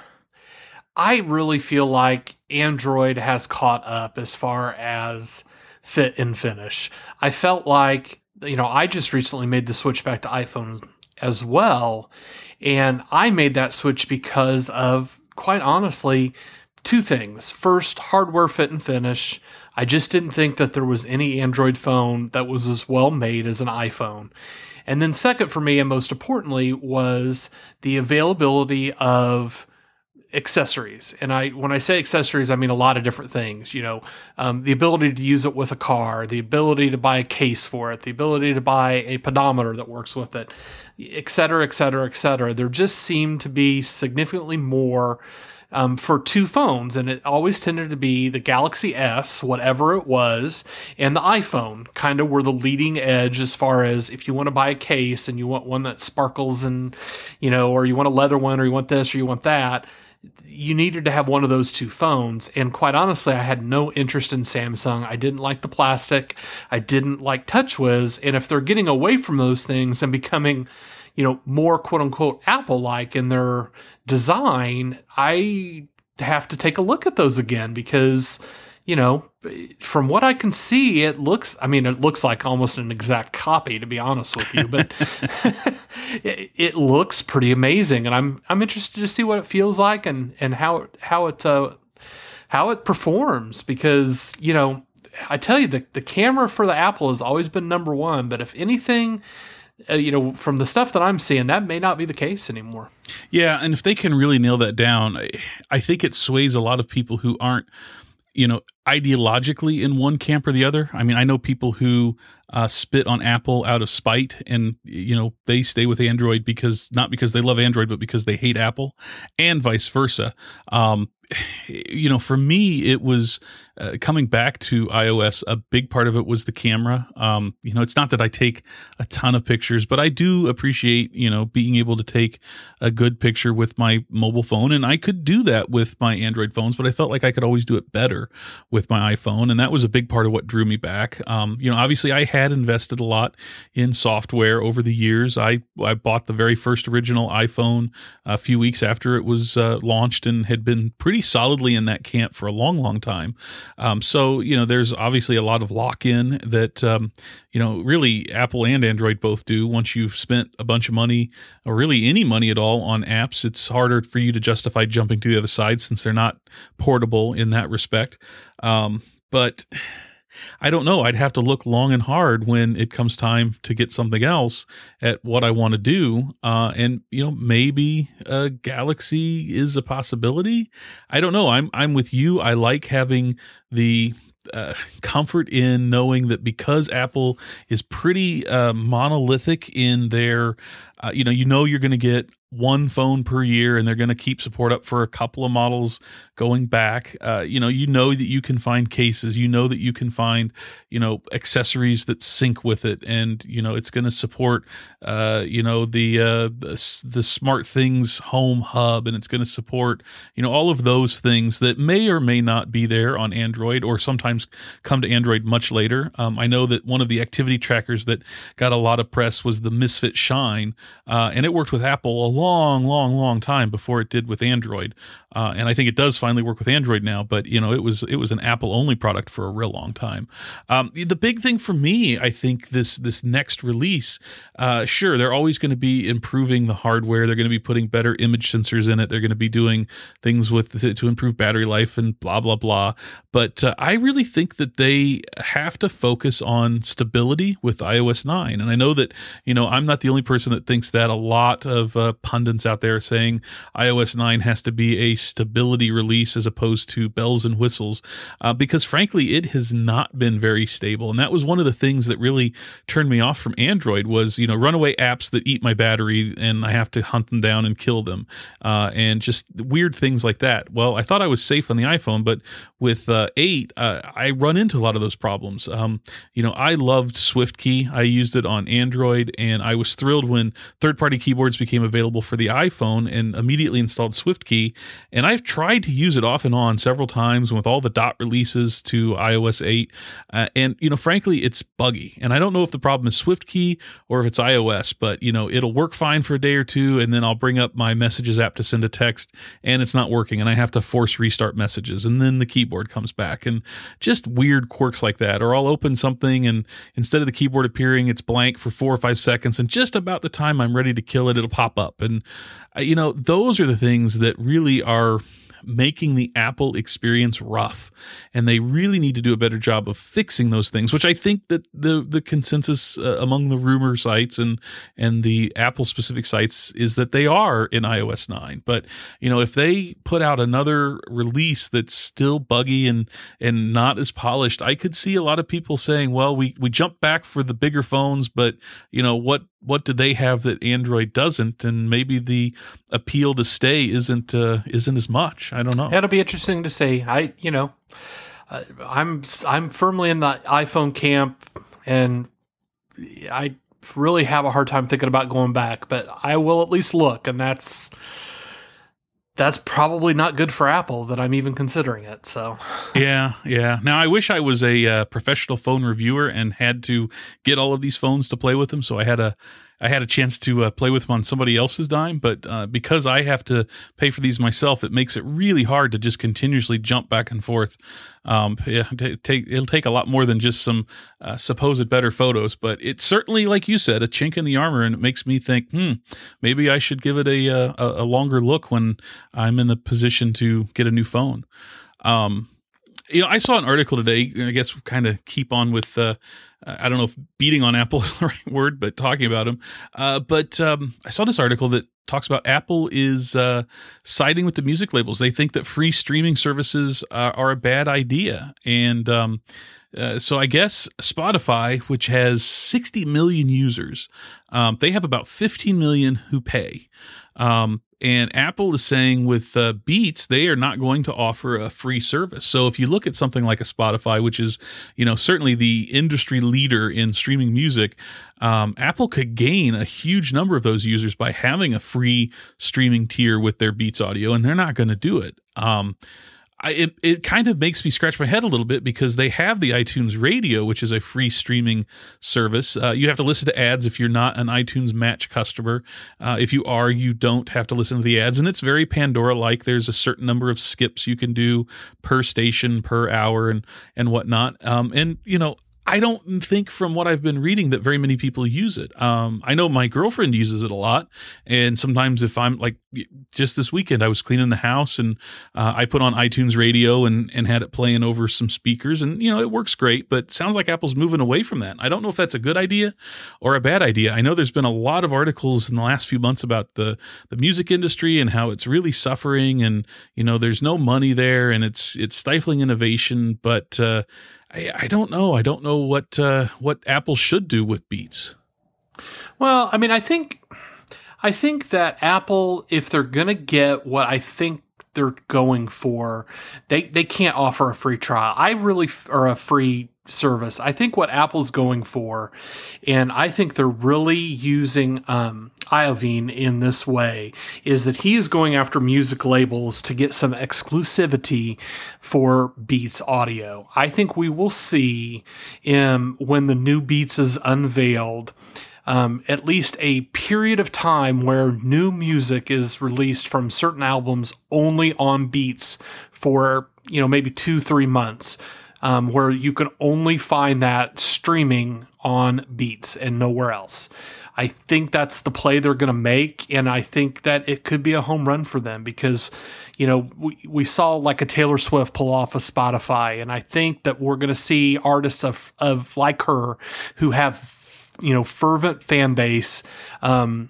I really feel like Android has caught up as far as fit and finish. I felt like, you know, I just recently made the switch back to iPhone as well. And I made that switch because of, quite honestly, two things. First, hardware fit and finish. I just didn't think that there was any Android phone that was as well made as an iPhone. And then second for me, and most importantly, was the availability of accessories. And I, when I say accessories, I mean a lot of different things, you know, um, the ability to use it with a car, the ability to buy a case for it, the ability to buy a pedometer that works with it, et cetera, et cetera, et cetera. There just seemed to be significantly more Um, for two phones, and it always tended to be the Galaxy S, whatever it was, and the iPhone kind of were the leading edge as far as if you want to buy a case and you want one that sparkles and, you know, or you want a leather one or you want this or you want that, you needed to have one of those two phones. And quite honestly, I had no interest in Samsung. I didn't like the plastic. I didn't like TouchWiz. And if they're getting away from those things and becoming, you know, more quote unquote Apple-like in their design, I have to take a look at those again because, you know, from what I can see, it looks, I mean, it looks like almost an exact copy, to be honest with you, but it, it looks pretty amazing. And I'm, I'm interested to see what it feels like and, and how, it, how it, uh, how it performs because, you know, I tell you, the, the camera for the Apple has always been number one, but if anything, Uh, you know, from the stuff that I'm seeing, that may not be the case anymore. Yeah, and if they can really nail that down, I, I think it sways a lot of people who aren't, you know, ideologically in one camp or the other. I mean, I know people who uh, spit on Apple out of spite, and you know, they stay with Android because not because they love Android, but because they hate Apple, and vice versa. Um, you know, for me, it was uh, coming back to iOS. A big part of it was the camera. Um, you know, it's not that I take a ton of pictures, but I do appreciate, you know, being able to take a good picture with my mobile phone. And I could do that with my Android phones, but I felt like I could always do it better with my iPhone. And that was a big part of what drew me back. Um, you know, obviously I had invested a lot in software over the years. I, I bought the very first original iPhone a few weeks after it was uh, launched and had been pretty solidly in that camp for a long, long time. Um, so, you know, there's obviously a lot of lock-in that, um, you know, really Apple and Android both do. Once you've spent a bunch of money or really any money at all on apps, it's harder for you to justify jumping to the other side since they're not portable in that respect. Um, but I don't know. I'd have to look long and hard when it comes time to get something else at what I want to do. Uh, and, you know, maybe a Galaxy is a possibility. I don't know. I'm, I'm with you. I like having the uh, comfort in knowing that because Apple is pretty uh, monolithic in their uh, you know, you know you're going to get one phone per year, and they're going to keep support up for a couple of models going back. Uh, you know, you know that you can find cases, you know that you can find, you know, accessories that sync with it, and you know it's going to support, uh, you know, the, uh, the the SmartThings home hub, and it's going to support, you know, all of those things that may or may not be there on Android, or sometimes come to Android much later. Um, I know that one of the activity trackers that got a lot of press was the Misfit Shine, uh, and it worked with Apple a long, long, long time before it did with Android. Uh, and I think it does finally work with Android now, but you know, it was it was an Apple only product for a real long time. Um, the big thing for me, I think this this next release, uh, sure, they're always going to be improving the hardware. They're going to be putting better image sensors in it. They're going to be doing things with to improve battery life and blah blah blah. But uh, I really think that they have to focus on stability with i O S nine. And I know that, you know, I'm not the only person that thinks that. A lot of uh, pundits out there saying i O S nine has to be a stability release as opposed to bells and whistles, uh, because frankly, it has not been very stable. And that was one of the things that really turned me off from Android was, you know, runaway apps that eat my battery and I have to hunt them down and kill them, uh, and just weird things like that. Well, I thought I was safe on the iPhone, but with uh, eight, uh, I run into a lot of those problems. Um, you know, I loved SwiftKey. I used it on Android, and I was thrilled when third-party keyboards became available for the iPhone, and immediately installed SwiftKey. And I've tried to use it off and on several times with all the dot releases to i O S eight. Uh, and, you know, frankly, it's buggy. And I don't know if the problem is SwiftKey or if it's iOS, but, you know, it'll work fine for a day or two, and then I'll bring up my Messages app to send a text, and it's not working, and I have to force restart Messages, and then the keyboard comes back, and just weird quirks like that. Or I'll open something, and instead of the keyboard appearing, it's blank for four or five seconds, and just about the time I'm ready to kill it, it'll pop up. And, uh, you know, those are the things that really are making the Apple experience rough, and they really need to do a better job of fixing those things, which I think that the the consensus uh, among the rumor sites and and the Apple specific sites is that they are in i O S nine. But you know, if they put out another release that's still buggy and and not as polished, I could see a lot of people saying, well, we we jumped back for the bigger phones, but you know, what what do they have that Android doesn't? And maybe the appeal to stay isn't uh, isn't as much. I don't know. It'll be interesting to see. I, you know, uh, I'm I'm firmly in the iPhone camp, and I really have a hard time thinking about going back. But I will at least look, and that's that's probably not good for Apple that I'm even considering it. So yeah, yeah. Now I wish I was a uh, professional phone reviewer and had to get all of these phones to play with them, so I had a I had a chance to uh, play with them on somebody else's dime, but uh, because I have to pay for these myself, it makes it really hard to just continuously jump back and forth. Um, yeah, t- take, it'll take a lot more than just some uh, supposed better photos, but it's certainly, like you said, a chink in the armor, and it makes me think, hmm, maybe I should give it a, a, a longer look when I'm in the position to get a new phone. Um, you know, I saw an article today, I guess kind of keep on with, uh, I don't know if beating on Apple is the right word, but talking about them. Uh, but um, I saw this article that talks about Apple is uh, siding with the music labels. They think that free streaming services uh, are a bad idea. And um, uh, so I guess Spotify, which has sixty million users, um, they have about fifteen million who pay. Um, and Apple is saying with uh, Beats, they are not going to offer a free service. So if you look at something like a Spotify, which is, you know, certainly the industry leader in streaming music, um, Apple could gain a huge number of those users by having a free streaming tier with their Beats audio, and they're not going to do it. Um, I, it, it kind of makes me scratch my head a little bit because they have the iTunes Radio, which is a free streaming service. Uh, you have to listen to ads if you're not an iTunes Match customer. Uh, if you are, you don't have to listen to the ads, and it's very Pandora-like. There's a certain number of skips you can do per station, per hour, and and whatnot. Um, and, you know, I don't think from what I've been reading that very many people use it. Um, I know my girlfriend uses it a lot. And sometimes if I'm like, just this weekend, I was cleaning the house and uh, I put on iTunes Radio and, and had it playing over some speakers, and, you know, it works great, but it sounds like Apple's moving away from that. I don't know if that's a good idea or a bad idea. I know there's been a lot of articles in the last few months about the, the music industry and how it's really suffering, and, you know, there's no money there, and it's, it's stifling innovation, but, uh, I, I don't know. I don't know what uh, what Apple should do with Beats. Well, I mean, I think I think that Apple, if they're going to get what I think they're going for, they, they can't offer a free trial. I really, or a free service. I think what Apple's going for, and I think they're really using um, Iovine in this way, is that he is going after music labels to get some exclusivity for Beats audio. I think we will see um, when the new Beats is unveiled, Um, at least a period of time where new music is released from certain albums only on Beats for, you know, maybe two, three months, um, where you can only find that streaming on Beats and nowhere else. I think that's the play they're going to make, and I think that it could be a home run for them because, you know, we, we saw like a Taylor Swift pull off of Spotify, and I think that we're going to see artists of, of like her who have, you know, fervent fan base, um,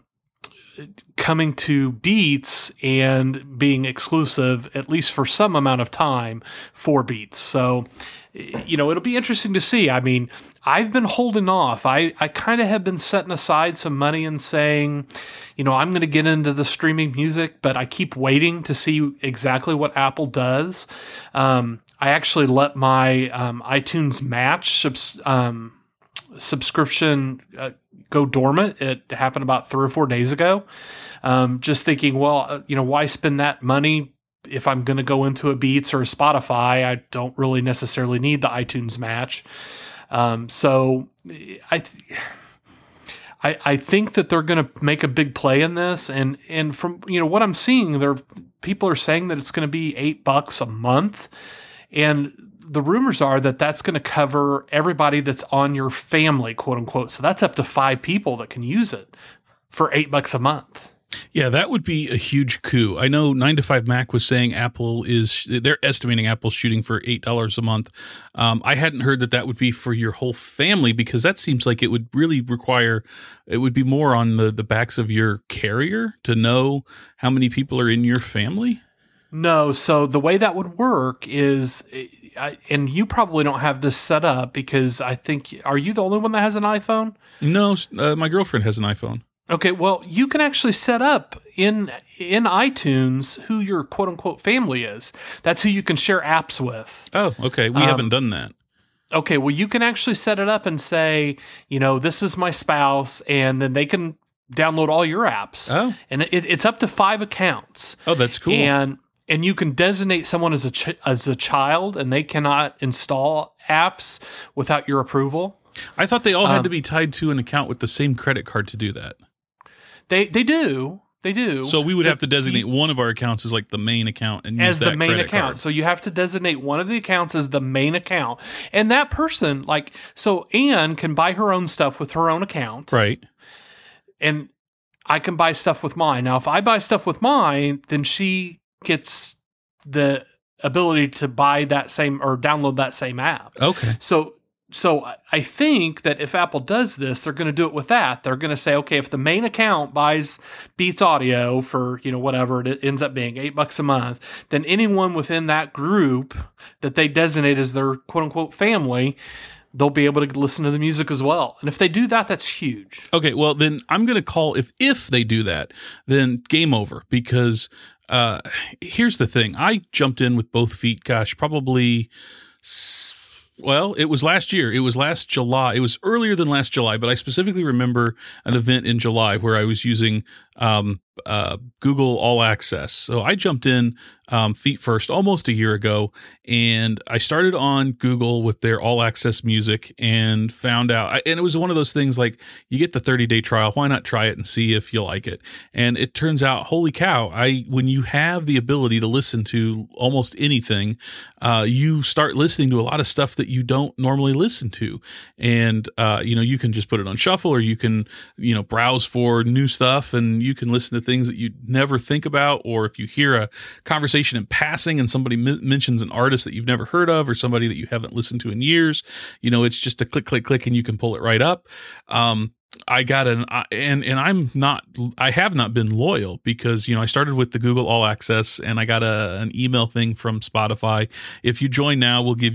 coming to Beats and being exclusive, at least for some amount of time, for Beats. So, you know, it'll be interesting to see. I mean, I've been holding off. I, I kind of have been setting aside some money and saying, you know, I'm going to get into the streaming music, but I keep waiting to see exactly what Apple does. Um, I actually let my um, iTunes Match subs- um subscription uh, go dormant. It happened about three or four days ago. Um, just thinking, well, uh, you know, why spend that money if I'm going to go into a Beats or a Spotify? I don't really necessarily need the iTunes Match. Um, so I, th- I, I think that they're going to make a big play in this. And, and from, you know, what I'm seeing there, people are saying that it's going to be eight bucks a month. And the rumors are that that's going to cover everybody that's on your family, quote unquote. So that's up to five people that can use it for eight bucks a month. Yeah, that would be a huge coup. I know nine to five Mac was saying Apple is, they're estimating Apple's shooting for eight dollars a month. Um, I hadn't heard that that would be for your whole family, because that seems like it would really require, it would be more on the, the backs of your carrier to know how many people are in your family. No, so the way that would work is, I, and you probably don't have this set up because I think, are you the only one that has an iPhone? No, uh, my girlfriend has an iPhone. Okay, well, you can actually set up in in iTunes who your quote unquote family is. That's who you can share apps with. Oh, okay. We um, haven't done that. Okay, well, you can actually set it up and say, you know, this is my spouse, and then they can download all your apps. Oh, and it, it's up to five accounts. Oh, that's cool. And and you can designate someone as a ch- as a child, and they cannot install apps without your approval. I thought they all had um, to be tied to an account with the same credit card to do that. They they do. They do. So we would have to designate one of our accounts as like the main account and use as that the main credit account. card. So you have to designate one of the accounts as the main account. And that person, like, so Anne can buy her own stuff with her own account. Right. And I can buy stuff with mine. Now, if I buy stuff with mine, then she gets the ability to buy that same or download that same app. Okay. So So I think that if Apple does this, they're going to do it with that. They're going to say, okay, if the main account buys Beats Audio for, you know, whatever it ends up being, eight bucks a month, then anyone within that group that they designate as their quote unquote family, they'll be able to listen to the music as well. And if they do that, that's huge. Okay, well then I'm going to call, if if they do that, then game over, because uh, here's the thing. I jumped in with both feet, gosh, probably... S- Well, it was last year. It was last July. It was earlier than last July, but I specifically remember an event in July where I was using um, uh, Google All Access. So I jumped in um, feet first almost a year ago, and I started on Google with their All Access music and found out, and it was one of those things like, you get the thirty-day trial, why not try it and see if you like it? And it turns out, holy cow, I when you have the ability to listen to almost anything, uh, you start listening to a lot of stuff that you don't normally listen to. And, uh, you know, you can just put it on shuffle, or you can, you know, browse for new stuff, and you can listen to things that you never think about. Or if you hear a conversation in passing and somebody m- mentions an artist that you've never heard of, or somebody that you haven't listened to in years, you know, it's just a click, click, click, and you can pull it right up. Um, I got an, and, and I'm not, I have not been loyal, because, you know, I started with the Google All Access, and I got a, an email thing from Spotify. If you join now, we'll give you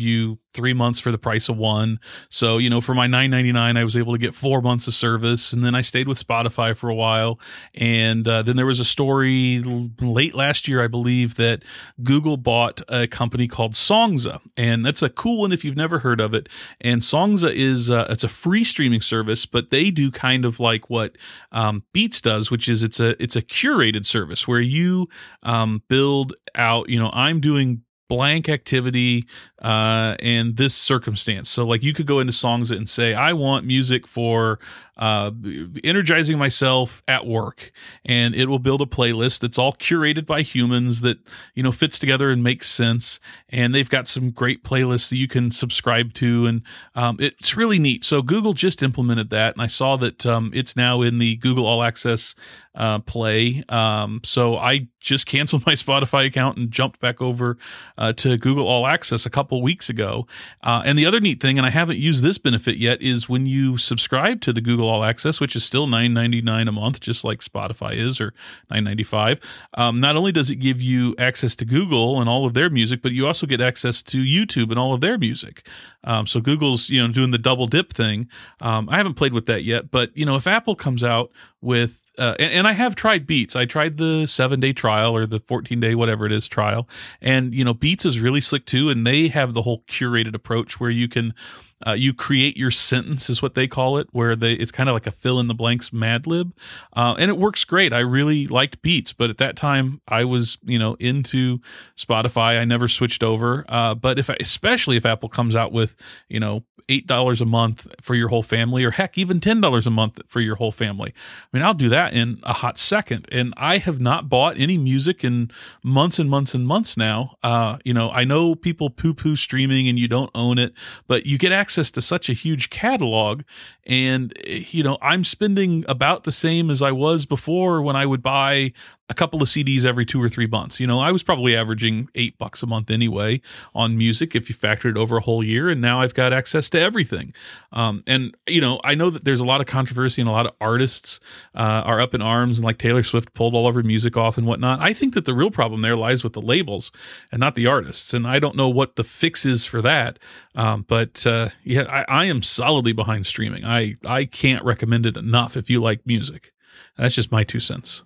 three months for the price of one. So, you know, for my nine ninety-nine, I was able to get four months of service, and then I stayed with Spotify for a while. And uh, then there was a story late last year, I believe, that Google bought a company called Songza, and that's a cool one if you've never heard of it. And Songza is uh, it's a free streaming service, but they do kind of like what um, Beats does, which is it's a it's a curated service where you um, build out. You know, I'm doing blank activity uh, and this circumstance. So like you could go into Songza and say, I want music for uh, energizing myself at work, and it will build a playlist that's all curated by humans that, you know, fits together and makes sense. And they've got some great playlists that you can subscribe to, and um, it's really neat. So Google just implemented that, and I saw that um, it's now in the Google All Access uh, Play. Um, so I just canceled my Spotify account and jumped back over uh, to Google All Access a couple weeks ago. Uh, and the other neat thing, and I haven't used this benefit yet, is when you subscribe to the Google All Access, which is still nine ninety-nine a month, just like Spotify is, or nine ninety-five. Um, not only does it give you access to Google and all of their music, but you also get access to YouTube and all of their music. Um, so Google's, you know, doing the double dip thing. Um, I haven't played with that yet, but you know, if Apple comes out with Uh, and, and I have tried Beats. I tried the seven day trial or the fourteen day, whatever it is, trial. And, you know, Beats is really slick too. And they have the whole curated approach where you can, uh, you create your sentence is what they call it, where they, it's kind of like a fill in the blanks Mad Lib. Uh, and it works great. I really liked Beats, but at that time I was, you know, into Spotify. I never switched over. Uh, but if, I, especially if Apple comes out with, you know, eight dollars a month for your whole family, or heck, even ten dollars a month for your whole family. I mean, I'll do that in a hot second. And I have not bought any music in months and months and months now. Uh, you know, I know people poo-poo streaming and you don't own it, but you get access to such a huge catalog. And, you know, I'm spending about the same as I was before when I would buy a couple of C Ds every two or three months. You know, I was probably averaging eight bucks a month anyway on music if you factor it over a whole year. And now I've got access to everything. Um, and, you know, I know that there's a lot of controversy and a lot of artists uh, are up in arms, and like Taylor Swift pulled all of her music off and whatnot. I think that the real problem there lies with the labels and not the artists. And I don't know what the fix is for that. Um, but uh, yeah, I, I am solidly behind streaming. I, I can't recommend it enough if you like music. That's just my two cents.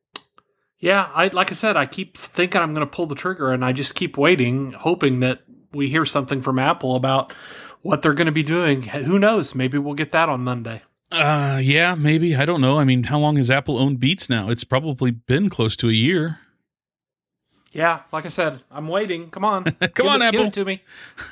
Yeah, I like I said, I keep thinking I'm going to pull the trigger, and I just keep waiting, hoping that we hear something from Apple about what they're going to be doing. Who knows? Maybe we'll get that on Monday. Uh, yeah, maybe. I don't know. I mean, how long has Apple owned Beats now? It's probably been close to a year. Yeah, like I said, I'm waiting. Come on. Come give on, it, Apple. Give it to me.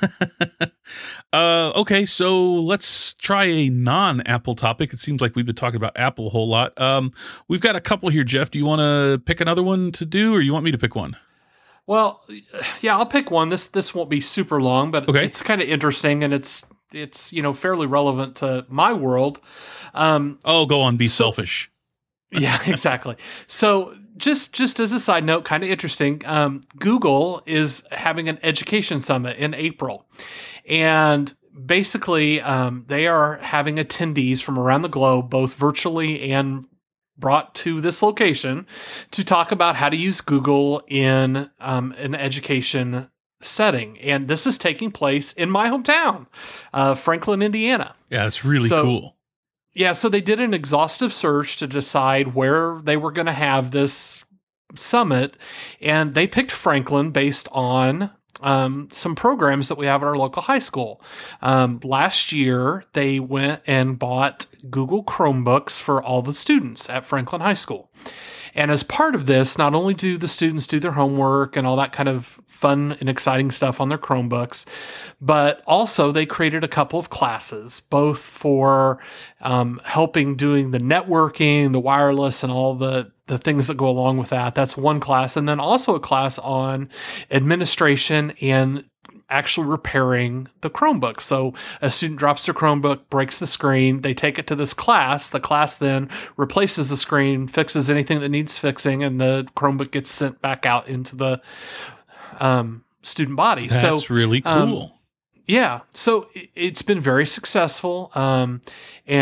uh, okay, so let's try a non-Apple topic. It seems like we've been talking about Apple a whole lot. Um, we've got a couple here, Jeff. Do you want to pick another one to do, or you want me to pick one? Well, yeah, I'll pick one. This this won't be super long, but okay. It's kind of interesting, and it's it's you know fairly relevant to my world. Um, oh, go on, be so, selfish. Yeah, exactly. So just just as a side note, kind of interesting, um, Google is having an education summit in April. And basically, um, they are having attendees from around the globe, both virtually and brought to this location, to talk about how to use Google in um, an education setting. And this is taking place in my hometown, uh, Franklin, Indiana. Yeah, it's really so, cool. Yeah, so they did an exhaustive search to decide where they were going to have this summit, and they picked Franklin based on um, some programs that we have at our local high school. Um, last year, they went and bought Google Chromebooks for all the students at Franklin High School. And as part of this, not only do the students do their homework and all that kind of fun and exciting stuff on their Chromebooks, but also they created a couple of classes, both for um, helping doing the networking, the wireless, and all the, the things that go along with that. That's one class. And then also a class on administration and actually repairing the Chromebook. So a student drops their Chromebook, breaks the screen, they take it to this class. The class then replaces the screen, fixes anything that needs fixing, and the Chromebook gets sent back out into the um, student body. That's so, really cool. Um, yeah. So it's been very successful. Um, and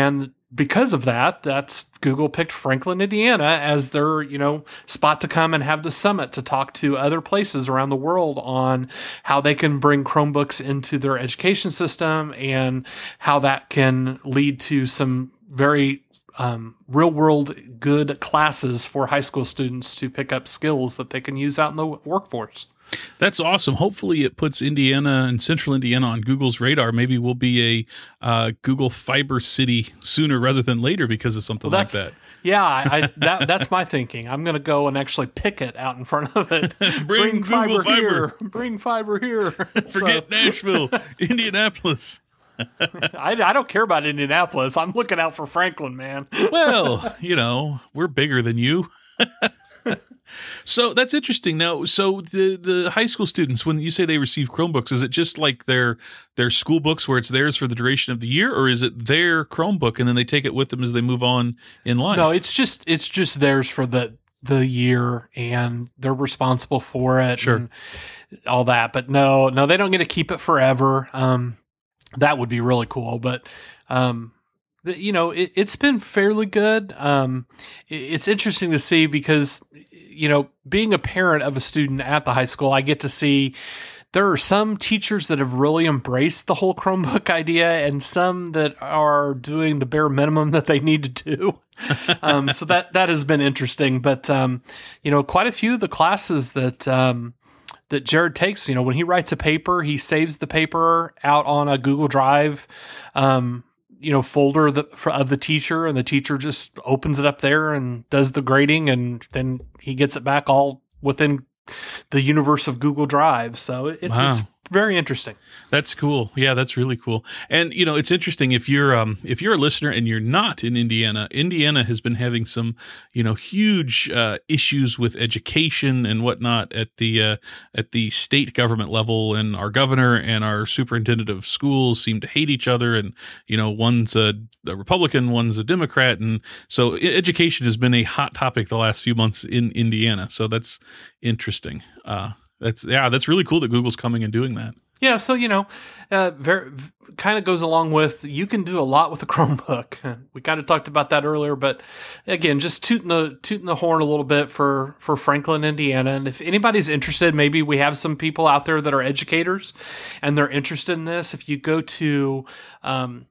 because of that, that's Google picked Franklin, Indiana as their, you know, spot to come and have the summit to talk to other places around the world on how they can bring Chromebooks into their education system and how that can lead to some very um, real world good classes for high school students to pick up skills that they can use out in the workforce. That's awesome. Hopefully it puts Indiana and Central Indiana on Google's radar. Maybe we'll be a uh, Google Fiber City sooner rather than later because of something well, like that. Yeah, I, I, that, that's my thinking. I'm going to go and actually pick it out in front of it. Bring, Bring Google fiber, Fiber here. Bring fiber here. Forget So, Nashville, Indianapolis. I, I don't care about Indianapolis. I'm looking out for Franklin, man. Well, you know, we're bigger than you. So that's interesting. Now, so the, the high school students, when you say they receive Chromebooks, is it just like their their school books where it's theirs for the duration of the year, or is it their Chromebook and then they take it with them as they move on in life? No, it's just it's just theirs for the the year, and they're responsible for it. Sure. And all that, but no, no, they don't get to keep it forever. Um, that would be really cool, but um. You know, it, it's been fairly good. Um, it, it's interesting to see because, you know, being a parent of a student at the high school, I get to see there are some teachers that have really embraced the whole Chromebook idea and some that are doing the bare minimum that they need to do. um, so that, that has been interesting. But, um, you know, quite a few of the classes that um, that Jared takes, you know, when he writes a paper, he saves the paper out on a Google Drive um you know, folder that, for, of the teacher, and the teacher just opens it up there and does the grading, and then he gets it back all within the universe of Google Drive. So it's, Wow. it's very interesting. That's cool. Yeah, that's really cool. And you know, it's interesting if you're um if you're a listener and you're not in Indiana. Indiana has been having some, you know, huge uh, issues with education and whatnot at the uh, at the state government level, and our governor and our superintendent of schools seem to hate each other. And you know, one's a, a Republican, one's a Democrat, and so education has been a hot topic the last few months in Indiana. So that's interesting. Uh, That's yeah, that's really cool that Google's coming and doing that. Yeah, so you know, uh, very kind of goes along with you can do a lot with a Chromebook. We kind of talked about that earlier, but again, just tooting the tooting the horn a little bit for for Franklin, Indiana. And if anybody's interested, maybe we have some people out there that are educators and they're interested in this. If you go to um,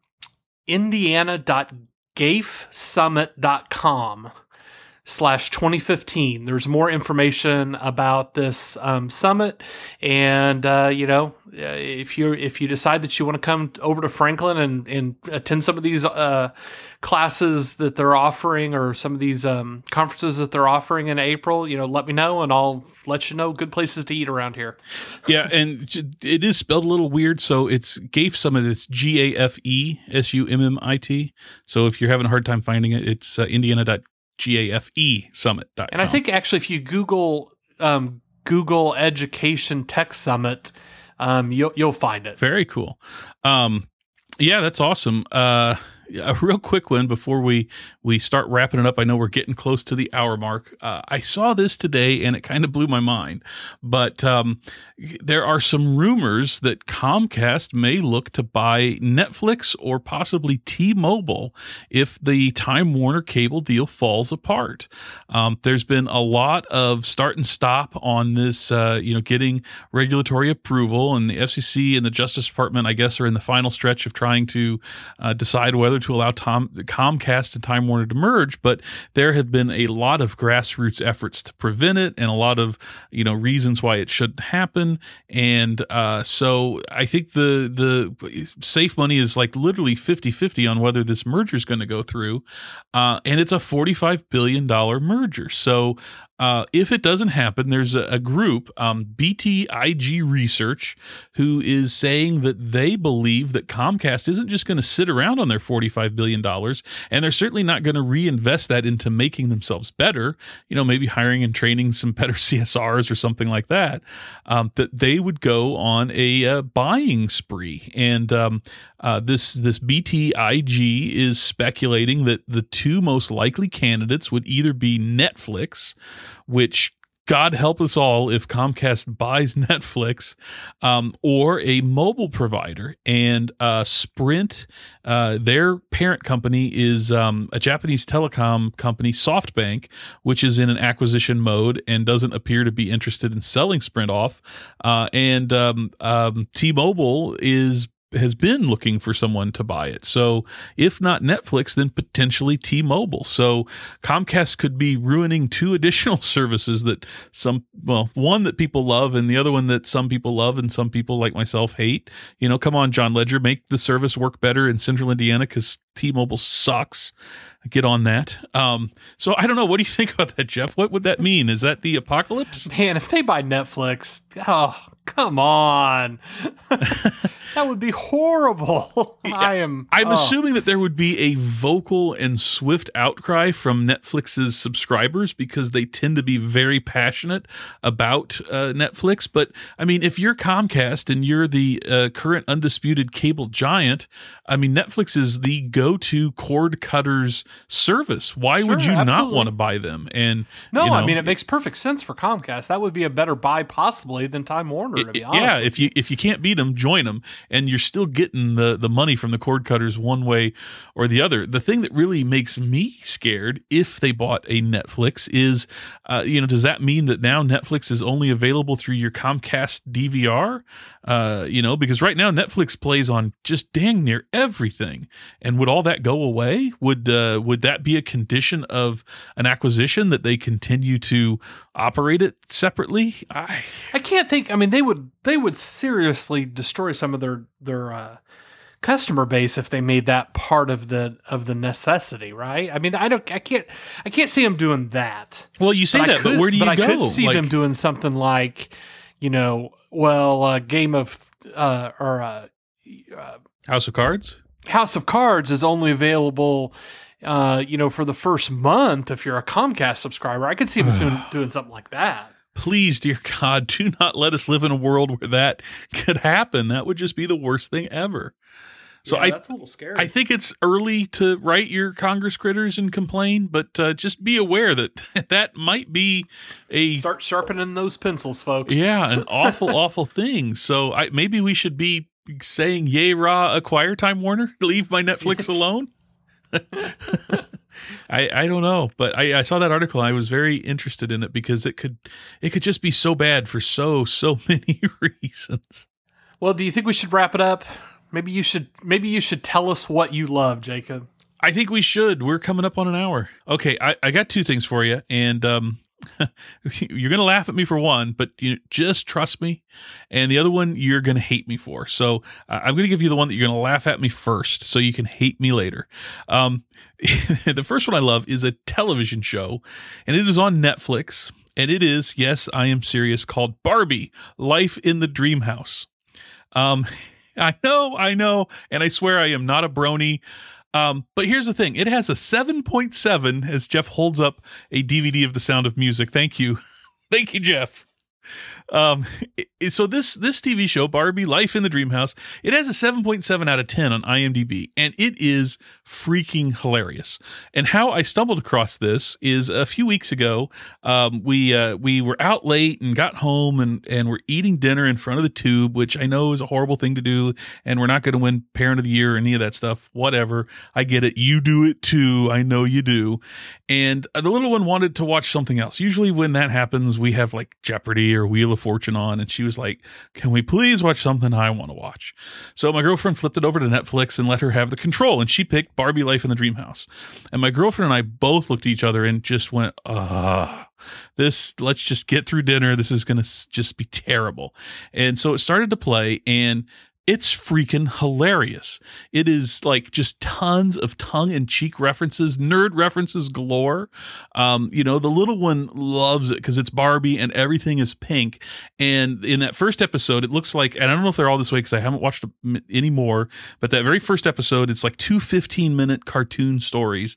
indiana dot gafe summit dot com slash twenty fifteen. There's more information about this um, summit, and uh, you know, if you if you decide that you want to come over to Franklin and, and attend some of these uh, classes that they're offering, or some of these um, conferences that they're offering in April, you know, let me know, and I'll let you know good places to eat around here. Yeah, and it is spelled a little weird, so it's Gafe Summit. It's G A F E S U M M I T. So if you're having a hard time finding it, it's uh, indiana dot G A F E summit dot com. And I think actually if you Google um, Google Education Tech Summit, um, you'll you'll find it. Very cool. Um, yeah, that's awesome. Uh, a real quick one before we, we start wrapping it up. I know we're getting close to the hour mark. Uh, I saw this today and it kind of blew my mind, but um, there are some rumors that Comcast may look to buy Netflix or possibly T-Mobile if the Time Warner cable deal falls apart. Um, there's been a lot of start and stop on this, uh, you know, getting regulatory approval, and the F C C and the Justice Department, I guess, are in the final stretch of trying to uh, decide whether to allow Tom, Comcast and Time Warner to merge, but there have been a lot of grassroots efforts to prevent it, and a lot of, you know, reasons why it shouldn't happen. And uh, so I think the the safe money is like literally fifty-fifty on whether this merger is going to go through, uh, and it's a forty-five billion dollars merger. So Uh, if it doesn't happen, there's a, a group, um, B T I G Research, who is saying that they believe that Comcast isn't just going to sit around on their forty-five billion dollars, and they're certainly not going to reinvest that into making themselves better, you know, maybe hiring and training some better C S Rs or something like that, um, that they would go on a uh, buying spree. And um, uh, this, this B T I G is speculating that the two most likely candidates would either be Netflix, which God help us all if Comcast buys Netflix um, or a mobile provider. And uh, Sprint, uh, their parent company is um, a Japanese telecom company, SoftBank, which is in an acquisition mode and doesn't appear to be interested in selling Sprint off. Uh, and um, um, T-Mobile is has been looking for someone to buy it. So if not Netflix, then potentially T-Mobile. So Comcast could be ruining two additional services that some, well, one that people love and the other one that some people love and some people like myself hate. You know, come on, John Ledger, make the service work better in Central Indiana because T-Mobile sucks. Get on that. Um, so I don't know. What do you think about that, Jeff? What would that mean? Is that the apocalypse? Man, if they buy Netflix, oh, come on. That would be horrible. I am. I'm oh. assuming that there would be a vocal and swift outcry from Netflix's subscribers because they tend to be very passionate about uh, Netflix. But I mean, if you're Comcast and you're the uh, current undisputed cable giant, I mean, Netflix is the go-to cord cutters service. Why Sure, would you absolutely. not want to buy them? And No, you know, I mean, it makes perfect sense for Comcast. That would be a better buy possibly than Time Warner, to be It- honest. yeah, with if you if you can't beat them, join them, and you're still getting the the money from the cord cutters one way or the other. The thing that really makes me scared if they bought a Netflix is, uh, you know, does that mean that now Netflix is only available through your Comcast D V R? Uh, you know, because right now Netflix plays on just dang near everything, and would all that go away? Would uh, would that be a condition of an acquisition that they continue to operate it separately? I I can't think. I mean, they would they would seriously destroy some of their their uh, customer base if they made that part of the of the necessity, right? I mean, I don't. I can't. I can't see them doing that. well, you say But I that, could- but where do you but go? I could see Like- them doing something like, you know, well, uh, Game of uh, or uh, uh, House of Cards? House of Cards is only available, uh, you know, for the first month if you're a Comcast subscriber. I could see them doing, doing something like that. Please, dear God, do not let us live in a world where that could happen. That would just be the worst thing ever. So Yeah, I that's a little scary. I think it's early to write your Congress critters and complain, but uh, just be aware that that might be a Start sharpening those pencils, folks. yeah, an awful, awful thing. So I, maybe we should be saying, "Yay, rah, acquire Time Warner, leave my Netflix Yes. alone." I, I don't know, but I, I saw that article. And I was very interested in it because it could it could just be so bad for so so many reasons. Well, do you think we should wrap it up? Maybe you should. Maybe you should tell us what you love, Jacob. I think we should. We're coming up on an hour. Okay, I, I got two things for you, and um, you're going to laugh at me for one, but you just trust me. And the other one you're going to hate me for. So uh, I'm going to give you the one that you're going to laugh at me first, so you can hate me later. Um, the first one I love is a television show, and it is on Netflix, and it is, yes, I am serious, called Barbie: Life in the Dream House. Um, I know, I know, and I swear I am not a brony. Um, but here's the thing. It has a seven point seven as Jeff holds up a D V D of The Sound of Music. Thank you. Thank you, Jeff. Um, it- so this, this T V show, Barbie: Life in the Dream House, it has a seven point seven out of ten on IMDb, and it is freaking hilarious. And how I stumbled across this is a few weeks ago. Um, we, uh, we were out late and got home and, and we're eating dinner in front of the tube, which I know is a horrible thing to do. And we're not going to win Parent of the Year or any of that stuff. Whatever. I get it. You do it too. I know you do. And the little one wanted to watch something else. Usually when that happens, we have like Jeopardy or Wheel of Fortune on, and she was like, "Can we please watch something I want to watch?" So my girlfriend flipped it over to Netflix and let her have the control, and she picked Barbie: Life in the Dream House. And my girlfriend and I both looked at each other and just went, ah, this, let's just get through dinner. This is going to just be terrible. And so it started to play, and it's freaking hilarious. It is like just tons of tongue-in-cheek references, nerd references galore. Um, you know, the little one loves it because it's Barbie and everything is pink. And in that first episode, it looks like, and I don't know if they're all this way because I haven't watched any more, but that very first episode, it's like two fifteen-minute cartoon stories.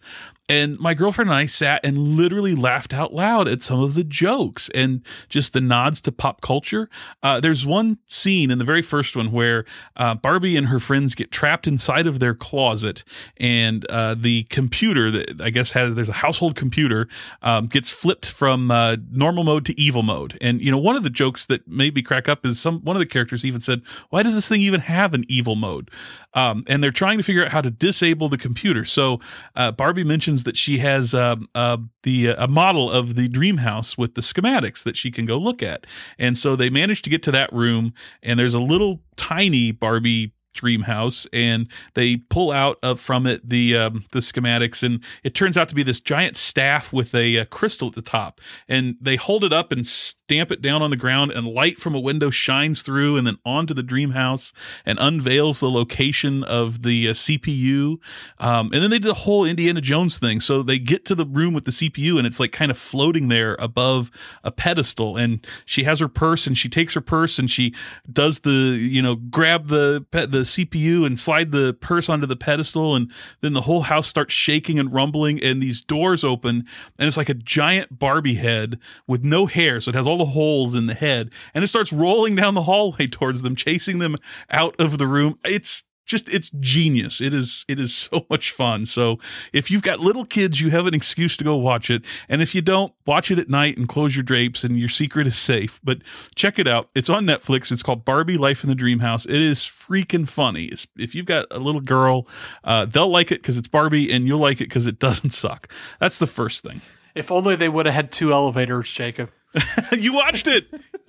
And my girlfriend and I sat and literally laughed out loud at some of the jokes and just the nods to pop culture. Uh, there's one scene in the very first one where uh, Barbie and her friends get trapped inside of their closet, and uh, the computer that I guess has, there's a household computer, um, gets flipped from uh, normal mode to evil mode. And, you know, one of the jokes that made me crack up is some, one of the characters even said, why does this thing even have an evil mode? Um, and they're trying to figure out how to disable the computer. So uh, Barbie mentions that she has uh, uh, the uh, a model of the dream house with the schematics that she can go look at. And so they managed to get to that room, and there's a little tiny Barbie dream house, and they pull out of from it the um, the schematics, and it turns out to be this giant staff with a, a crystal at the top, and they hold it up and stamp it down on the ground, and light from a window shines through and then onto the dream house and unveils the location of the uh, C P U, um, and then they did the whole Indiana Jones thing. So they get to the room with the C P U, and it's like kind of floating there above a pedestal, and she has her purse, and she takes her purse and she does the, you know, grab the the C P U and slide the purse onto the pedestal, and then the whole house starts shaking and rumbling, and these doors open, and it's like a giant Barbie head with no hair, so it has all the holes in the head, and it starts rolling down the hallway towards them, chasing them out of the room. It's just, it's genius. It is, it is so much fun. So if you've got little kids, you have an excuse to go watch it. And if you don't, watch it at night and close your drapes and your secret is safe. But check it out. It's on Netflix. It's called Barbie Life in the Dream House. It is freaking funny. It's, if you've got a little girl, uh, they'll like it because it's Barbie, and you'll like it because it doesn't suck. That's the first thing. If only they would have had two elevators, Jacob. You watched it.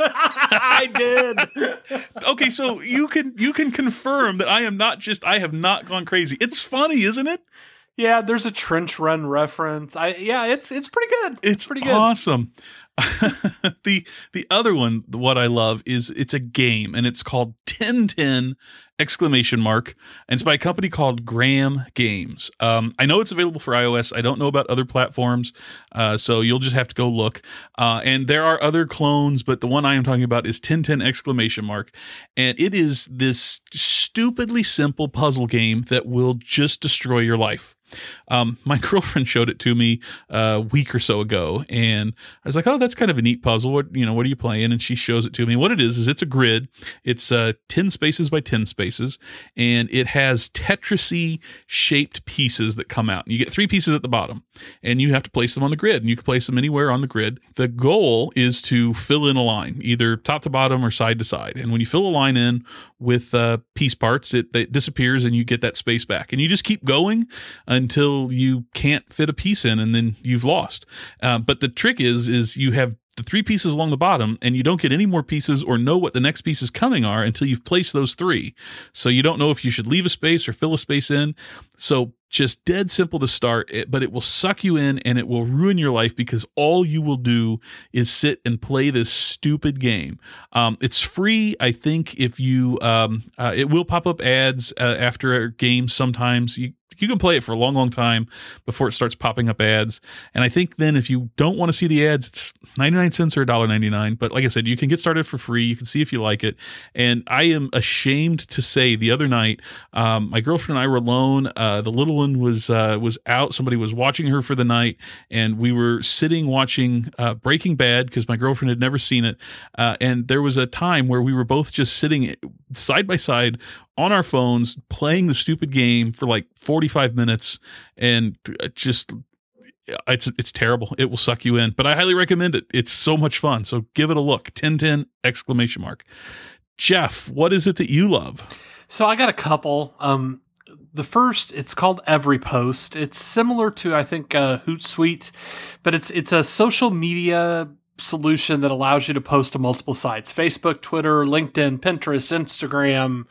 I did. Okay, so you can you can confirm that I am not just I have not gone crazy. It's funny, isn't it? Yeah, there's a trench run reference. I yeah, it's it's pretty good. It's, it's pretty good. Awesome. the the other one, what I love is it's a game, and it's called ten ten exclamation mark, and it's by a company called Gram Games. Um, I know it's available for iOS. I don't know about other platforms, uh, so you'll just have to go look. Uh, and there are other clones, but the one I am talking about is ten ten exclamation mark, and it is this stupidly simple puzzle game that will just destroy your life. Um, my girlfriend showed it to me a week or so ago, and I was like, "Oh, that's kind of a neat puzzle. What, you know, what are you playing?" And she shows it to me. What it is is it's a grid. It's uh, ten spaces by ten spaces, and it has Tetris-y shaped pieces that come out. And you get three pieces at the bottom, and you have to place them on the grid. And you can place them anywhere on the grid. The goal is to fill in a line, either top to bottom or side to side. And when you fill a line in with uh, piece parts, it, it disappears, and you get that space back. And you just keep going until you can't fit a piece in, and then you've lost. Uh, but the trick is, is you have the three pieces along the bottom, and you don't get any more pieces or know what the next pieces coming are until you've placed those three. So you don't know if you should leave a space or fill a space in. So just dead simple to start, but it will suck you in, and it will ruin your life because all you will do is sit and play this stupid game. Um, it's free, I think. If you, um, uh, it will pop up ads uh, after a game sometimes. You You can play it for a long, long time before it starts popping up ads. And I think then if you don't want to see the ads, it's ninety-nine cents or one dollar ninety-nine. But like I said, you can get started for free. You can see if you like it. And I am ashamed to say the other night, um, my girlfriend and I were alone. Uh, the little one was uh, was out. Somebody was watching her for the night. And we were sitting watching uh, Breaking Bad because my girlfriend had never seen it. Uh, and there was a time where we were both just sitting side by side on our phones playing the stupid game for like forty-five minutes, and just it's it's terrible. It will suck you in, but I highly recommend it. It's so much fun. So give it a look. ten ten exclamation mark. Jeff, what is it that you love? So I got a couple. Um, the first, it's called Every Post. It's similar to, I think, uh, Hootsuite, but it's it's a social media solution that allows you to post to multiple sites: Facebook, Twitter, LinkedIn, Pinterest, Instagram,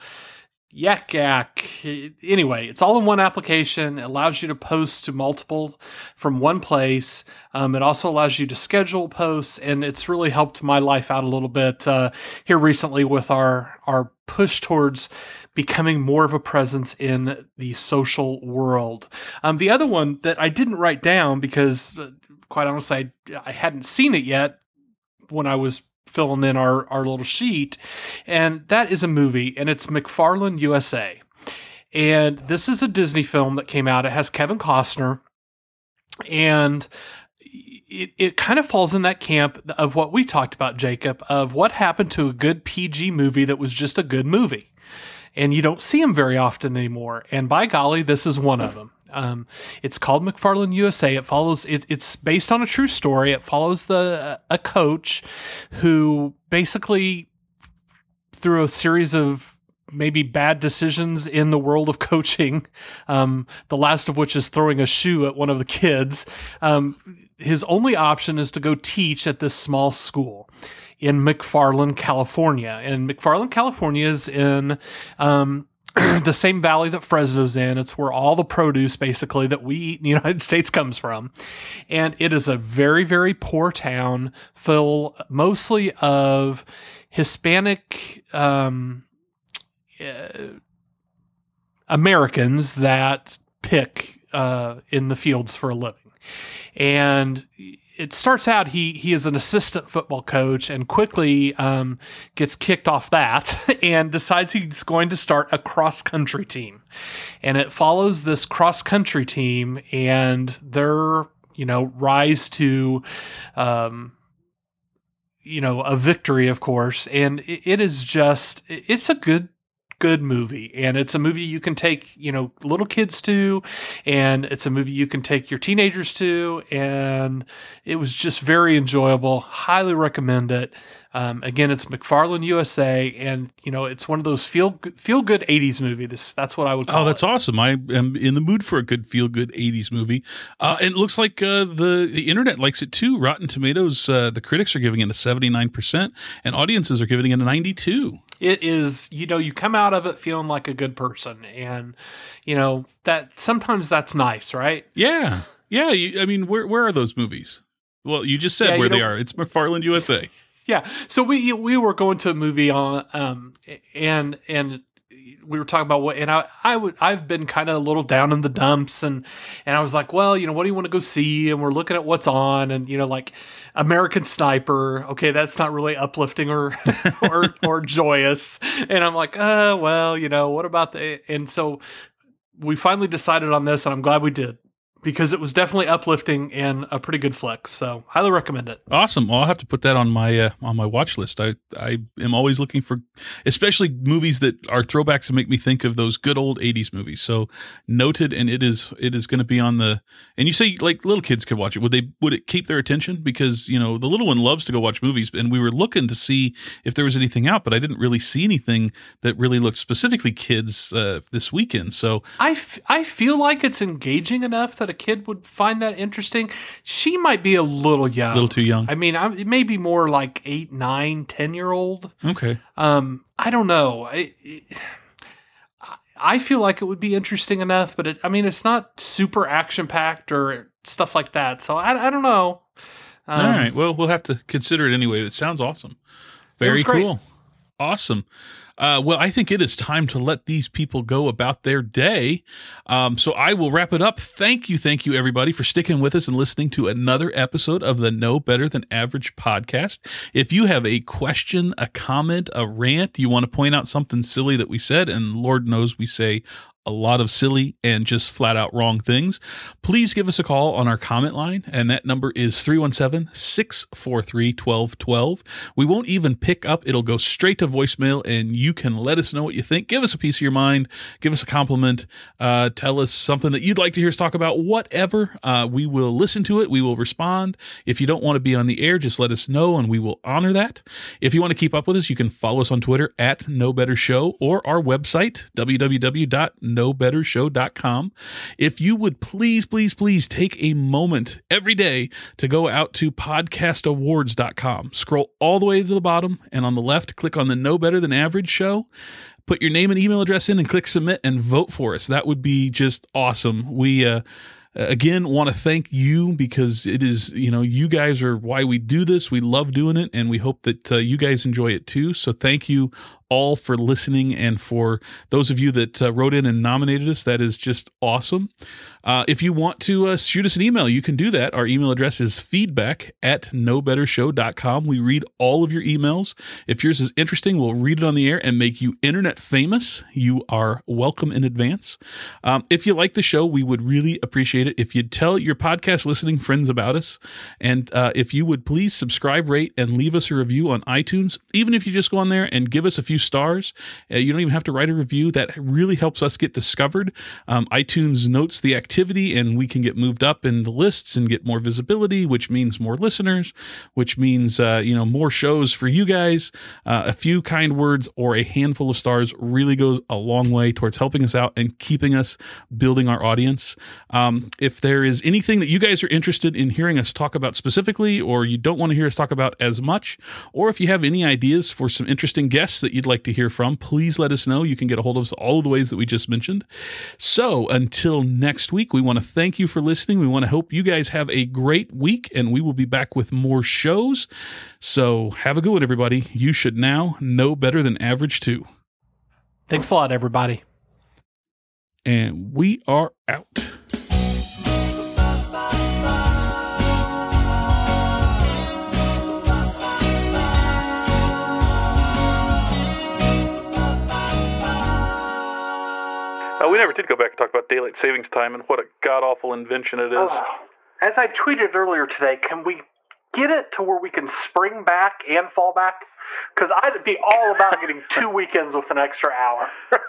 Yak Yak. Anyway, it's all in one application. It allows you to post to multiple from one place. Um, it also allows you to schedule posts, and it's really helped my life out a little bit uh, here recently with our our push towards becoming more of a presence in the social world. Um, the other one that I didn't write down because, uh, quite honestly, I, I hadn't seen it yet when I was filling in our, our little sheet, and that is a movie, and it's McFarlane U S A. And this is a Disney film that came out. It has Kevin Costner, And it, it kind of falls in that camp of what we talked about, Jacob, of what happened to a good P G movie that was just a good movie. And you don't see them very often anymore. And by golly, this is one of them. Um, it's called McFarland U S A. It follows. It, it's based on a true story. It follows the a coach who basically, through a series of maybe bad decisions in the world of coaching, um, the last of which is throwing a shoe at one of the kids, um, his only option is to go teach at this small school in McFarland, California. And McFarland, California is in um, the same valley that Fresno's in. It's where all the produce basically that we eat in the United States comes from. And it is a very, very poor town full mostly of Hispanic um, uh, Americans that pick uh, in the fields for a living. And it starts out, he he is an assistant football coach and quickly um, gets kicked off that and decides he's going to start a cross-country team. And it follows this cross-country team and their, you know, rise to, um, you know, a victory, of course. And it, it is just, it's a good good movie, and it's a movie you can take, you know, little kids to, and it's a movie you can take your teenagers to, and it was just very enjoyable. Highly recommend it. Um, again, it's McFarland U S A, and you know, it's one of those feel feel good eighties movie. This that's what I would call it. Oh, that's it. Awesome! I am in the mood for a good feel good eighties movie. Uh, and it looks like uh, the the internet likes it too. Rotten Tomatoes, uh, the critics are giving it a seventy-nine percent, and audiences are giving it a ninety-two. It is, you know, you come out of it feeling like a good person, and you know that sometimes that's nice, right? Yeah, yeah. You, I mean, where where are those movies? Well, you just said yeah, where they know, are. It's McFarland U S A. Yeah, so we we were going to a movie on, um, and and we were talking about what, and I I would I've been kind of a little down in the dumps, and and I was like, well, you know, what do you want to go see? And we're looking at what's on, and you know, like American Sniper. Okay, that's not really uplifting or or or joyous. And I'm like, uh, well, you know, what about the? And so we finally decided on this, and I'm glad we did, because it was definitely uplifting and a pretty good flick. So highly recommend it. Awesome. Well, I'll have to put that on my uh, on my watch list. I I am always looking for, especially movies that are throwbacks and make me think of those good old eighties movies. So noted, and it is it is going to be on the. And you say like little kids could watch it. Would they? Would it keep their attention? Because you know the little one loves to go watch movies, and we were looking to see if there was anything out, but I didn't really see anything that really looked specifically kids uh, this weekend. So I, f- I feel like it's engaging enough that a kid would find that interesting. She might be a little young, a little too young. I mean, I, it may be more like eight, nine, ten year old. Okay. Um, I don't know. I, it, I feel like it would be interesting enough, but it, I mean, it's not super action packed or stuff like that. So I, I don't know. Um, All right. Well, we'll have to consider it anyway. It sounds awesome. Very cool. Awesome. Uh, well, I think it is time to let these people go about their day. Um, so I will wrap it up. Thank you, thank you, everybody, for sticking with us and listening to another episode of the No Better Than Average podcast. If you have a question, a comment, a rant, you want to point out something silly that we said, and Lord knows we say a lot of silly and just flat out wrong things, please give us a call on our comment line, and that number is three one seven, six four three, one two one two. We won't even pick up. It'll go straight to voicemail, and you can let us know what you think. Give us a piece of your mind. Give us a compliment. Uh, tell us something that you'd like to hear us talk about. Whatever. Uh, we will listen to it. We will respond. If you don't want to be on the air, just let us know, and we will honor that. If you want to keep up with us, you can follow us on Twitter at No Better Show, or our website, w w w dot no better show dot com. If you would please, please, please take a moment every day to go out to podcast awards dot com. Scroll all the way to the bottom, and on the left, click on the No Better Than Average Show. Put your name and email address in and click submit and vote for us. That would be just awesome. We, uh, again, want to thank you, because it is, you know, you guys are why we do this. We love doing it, and we hope that uh, you guys enjoy it too. So thank you all for listening, and for those of you that uh, wrote in and nominated us. That is just awesome. Uh, if you want to uh, shoot us an email, you can do that. Our email address is feedback at no better show dot com. We read all of your emails. If yours is interesting, we'll read it on the air and make you internet famous. You are welcome in advance. Um, if you like the show, we would really appreciate it if you'd tell your podcast listening friends about us. And uh, if you would please subscribe, rate, and leave us a review on iTunes. Even if you just go on there and give us a few stars, uh, you don't even have to write a review. That really helps us get discovered. Um, iTunes notes the activity, and we can get moved up in the lists and get more visibility, which means more listeners, which means uh, you know more shows for you guys. Uh, a few kind words or a handful of stars really goes a long way towards helping us out and keeping us building our audience. Um, if there is anything that you guys are interested in hearing us talk about specifically, or you don't want to hear us talk about as much, or if you have any ideas for some interesting guests that you'd like to hear from, please let us know. You can get a hold of us all of the ways that we just mentioned. So until next week, we want to thank you for listening. We want to hope you guys have a great week, and we will be back with more shows. So have a good one, everybody. You should now know better than average too. Thanks a lot, everybody. And we are out. Uh, we never did go back and talk about daylight savings time and what a god-awful invention it is. Oh, as I tweeted earlier today, can we get it to where we can spring back and fall back? Because I'd be all about getting two weekends with an extra hour.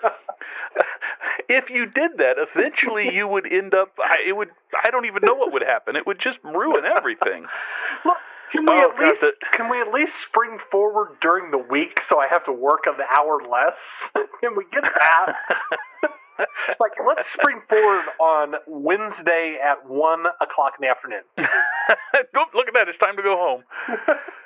If you did that, eventually you would end up, I, it would, I don't even know what would happen. It would just ruin everything. Look, can we, oh, at God, least, that... can we at least spring forward during the week so I have to work an hour less? Can we get that? Like, let's spring forward on Wednesday at one o'clock in the afternoon. Look at that. It's time to go home.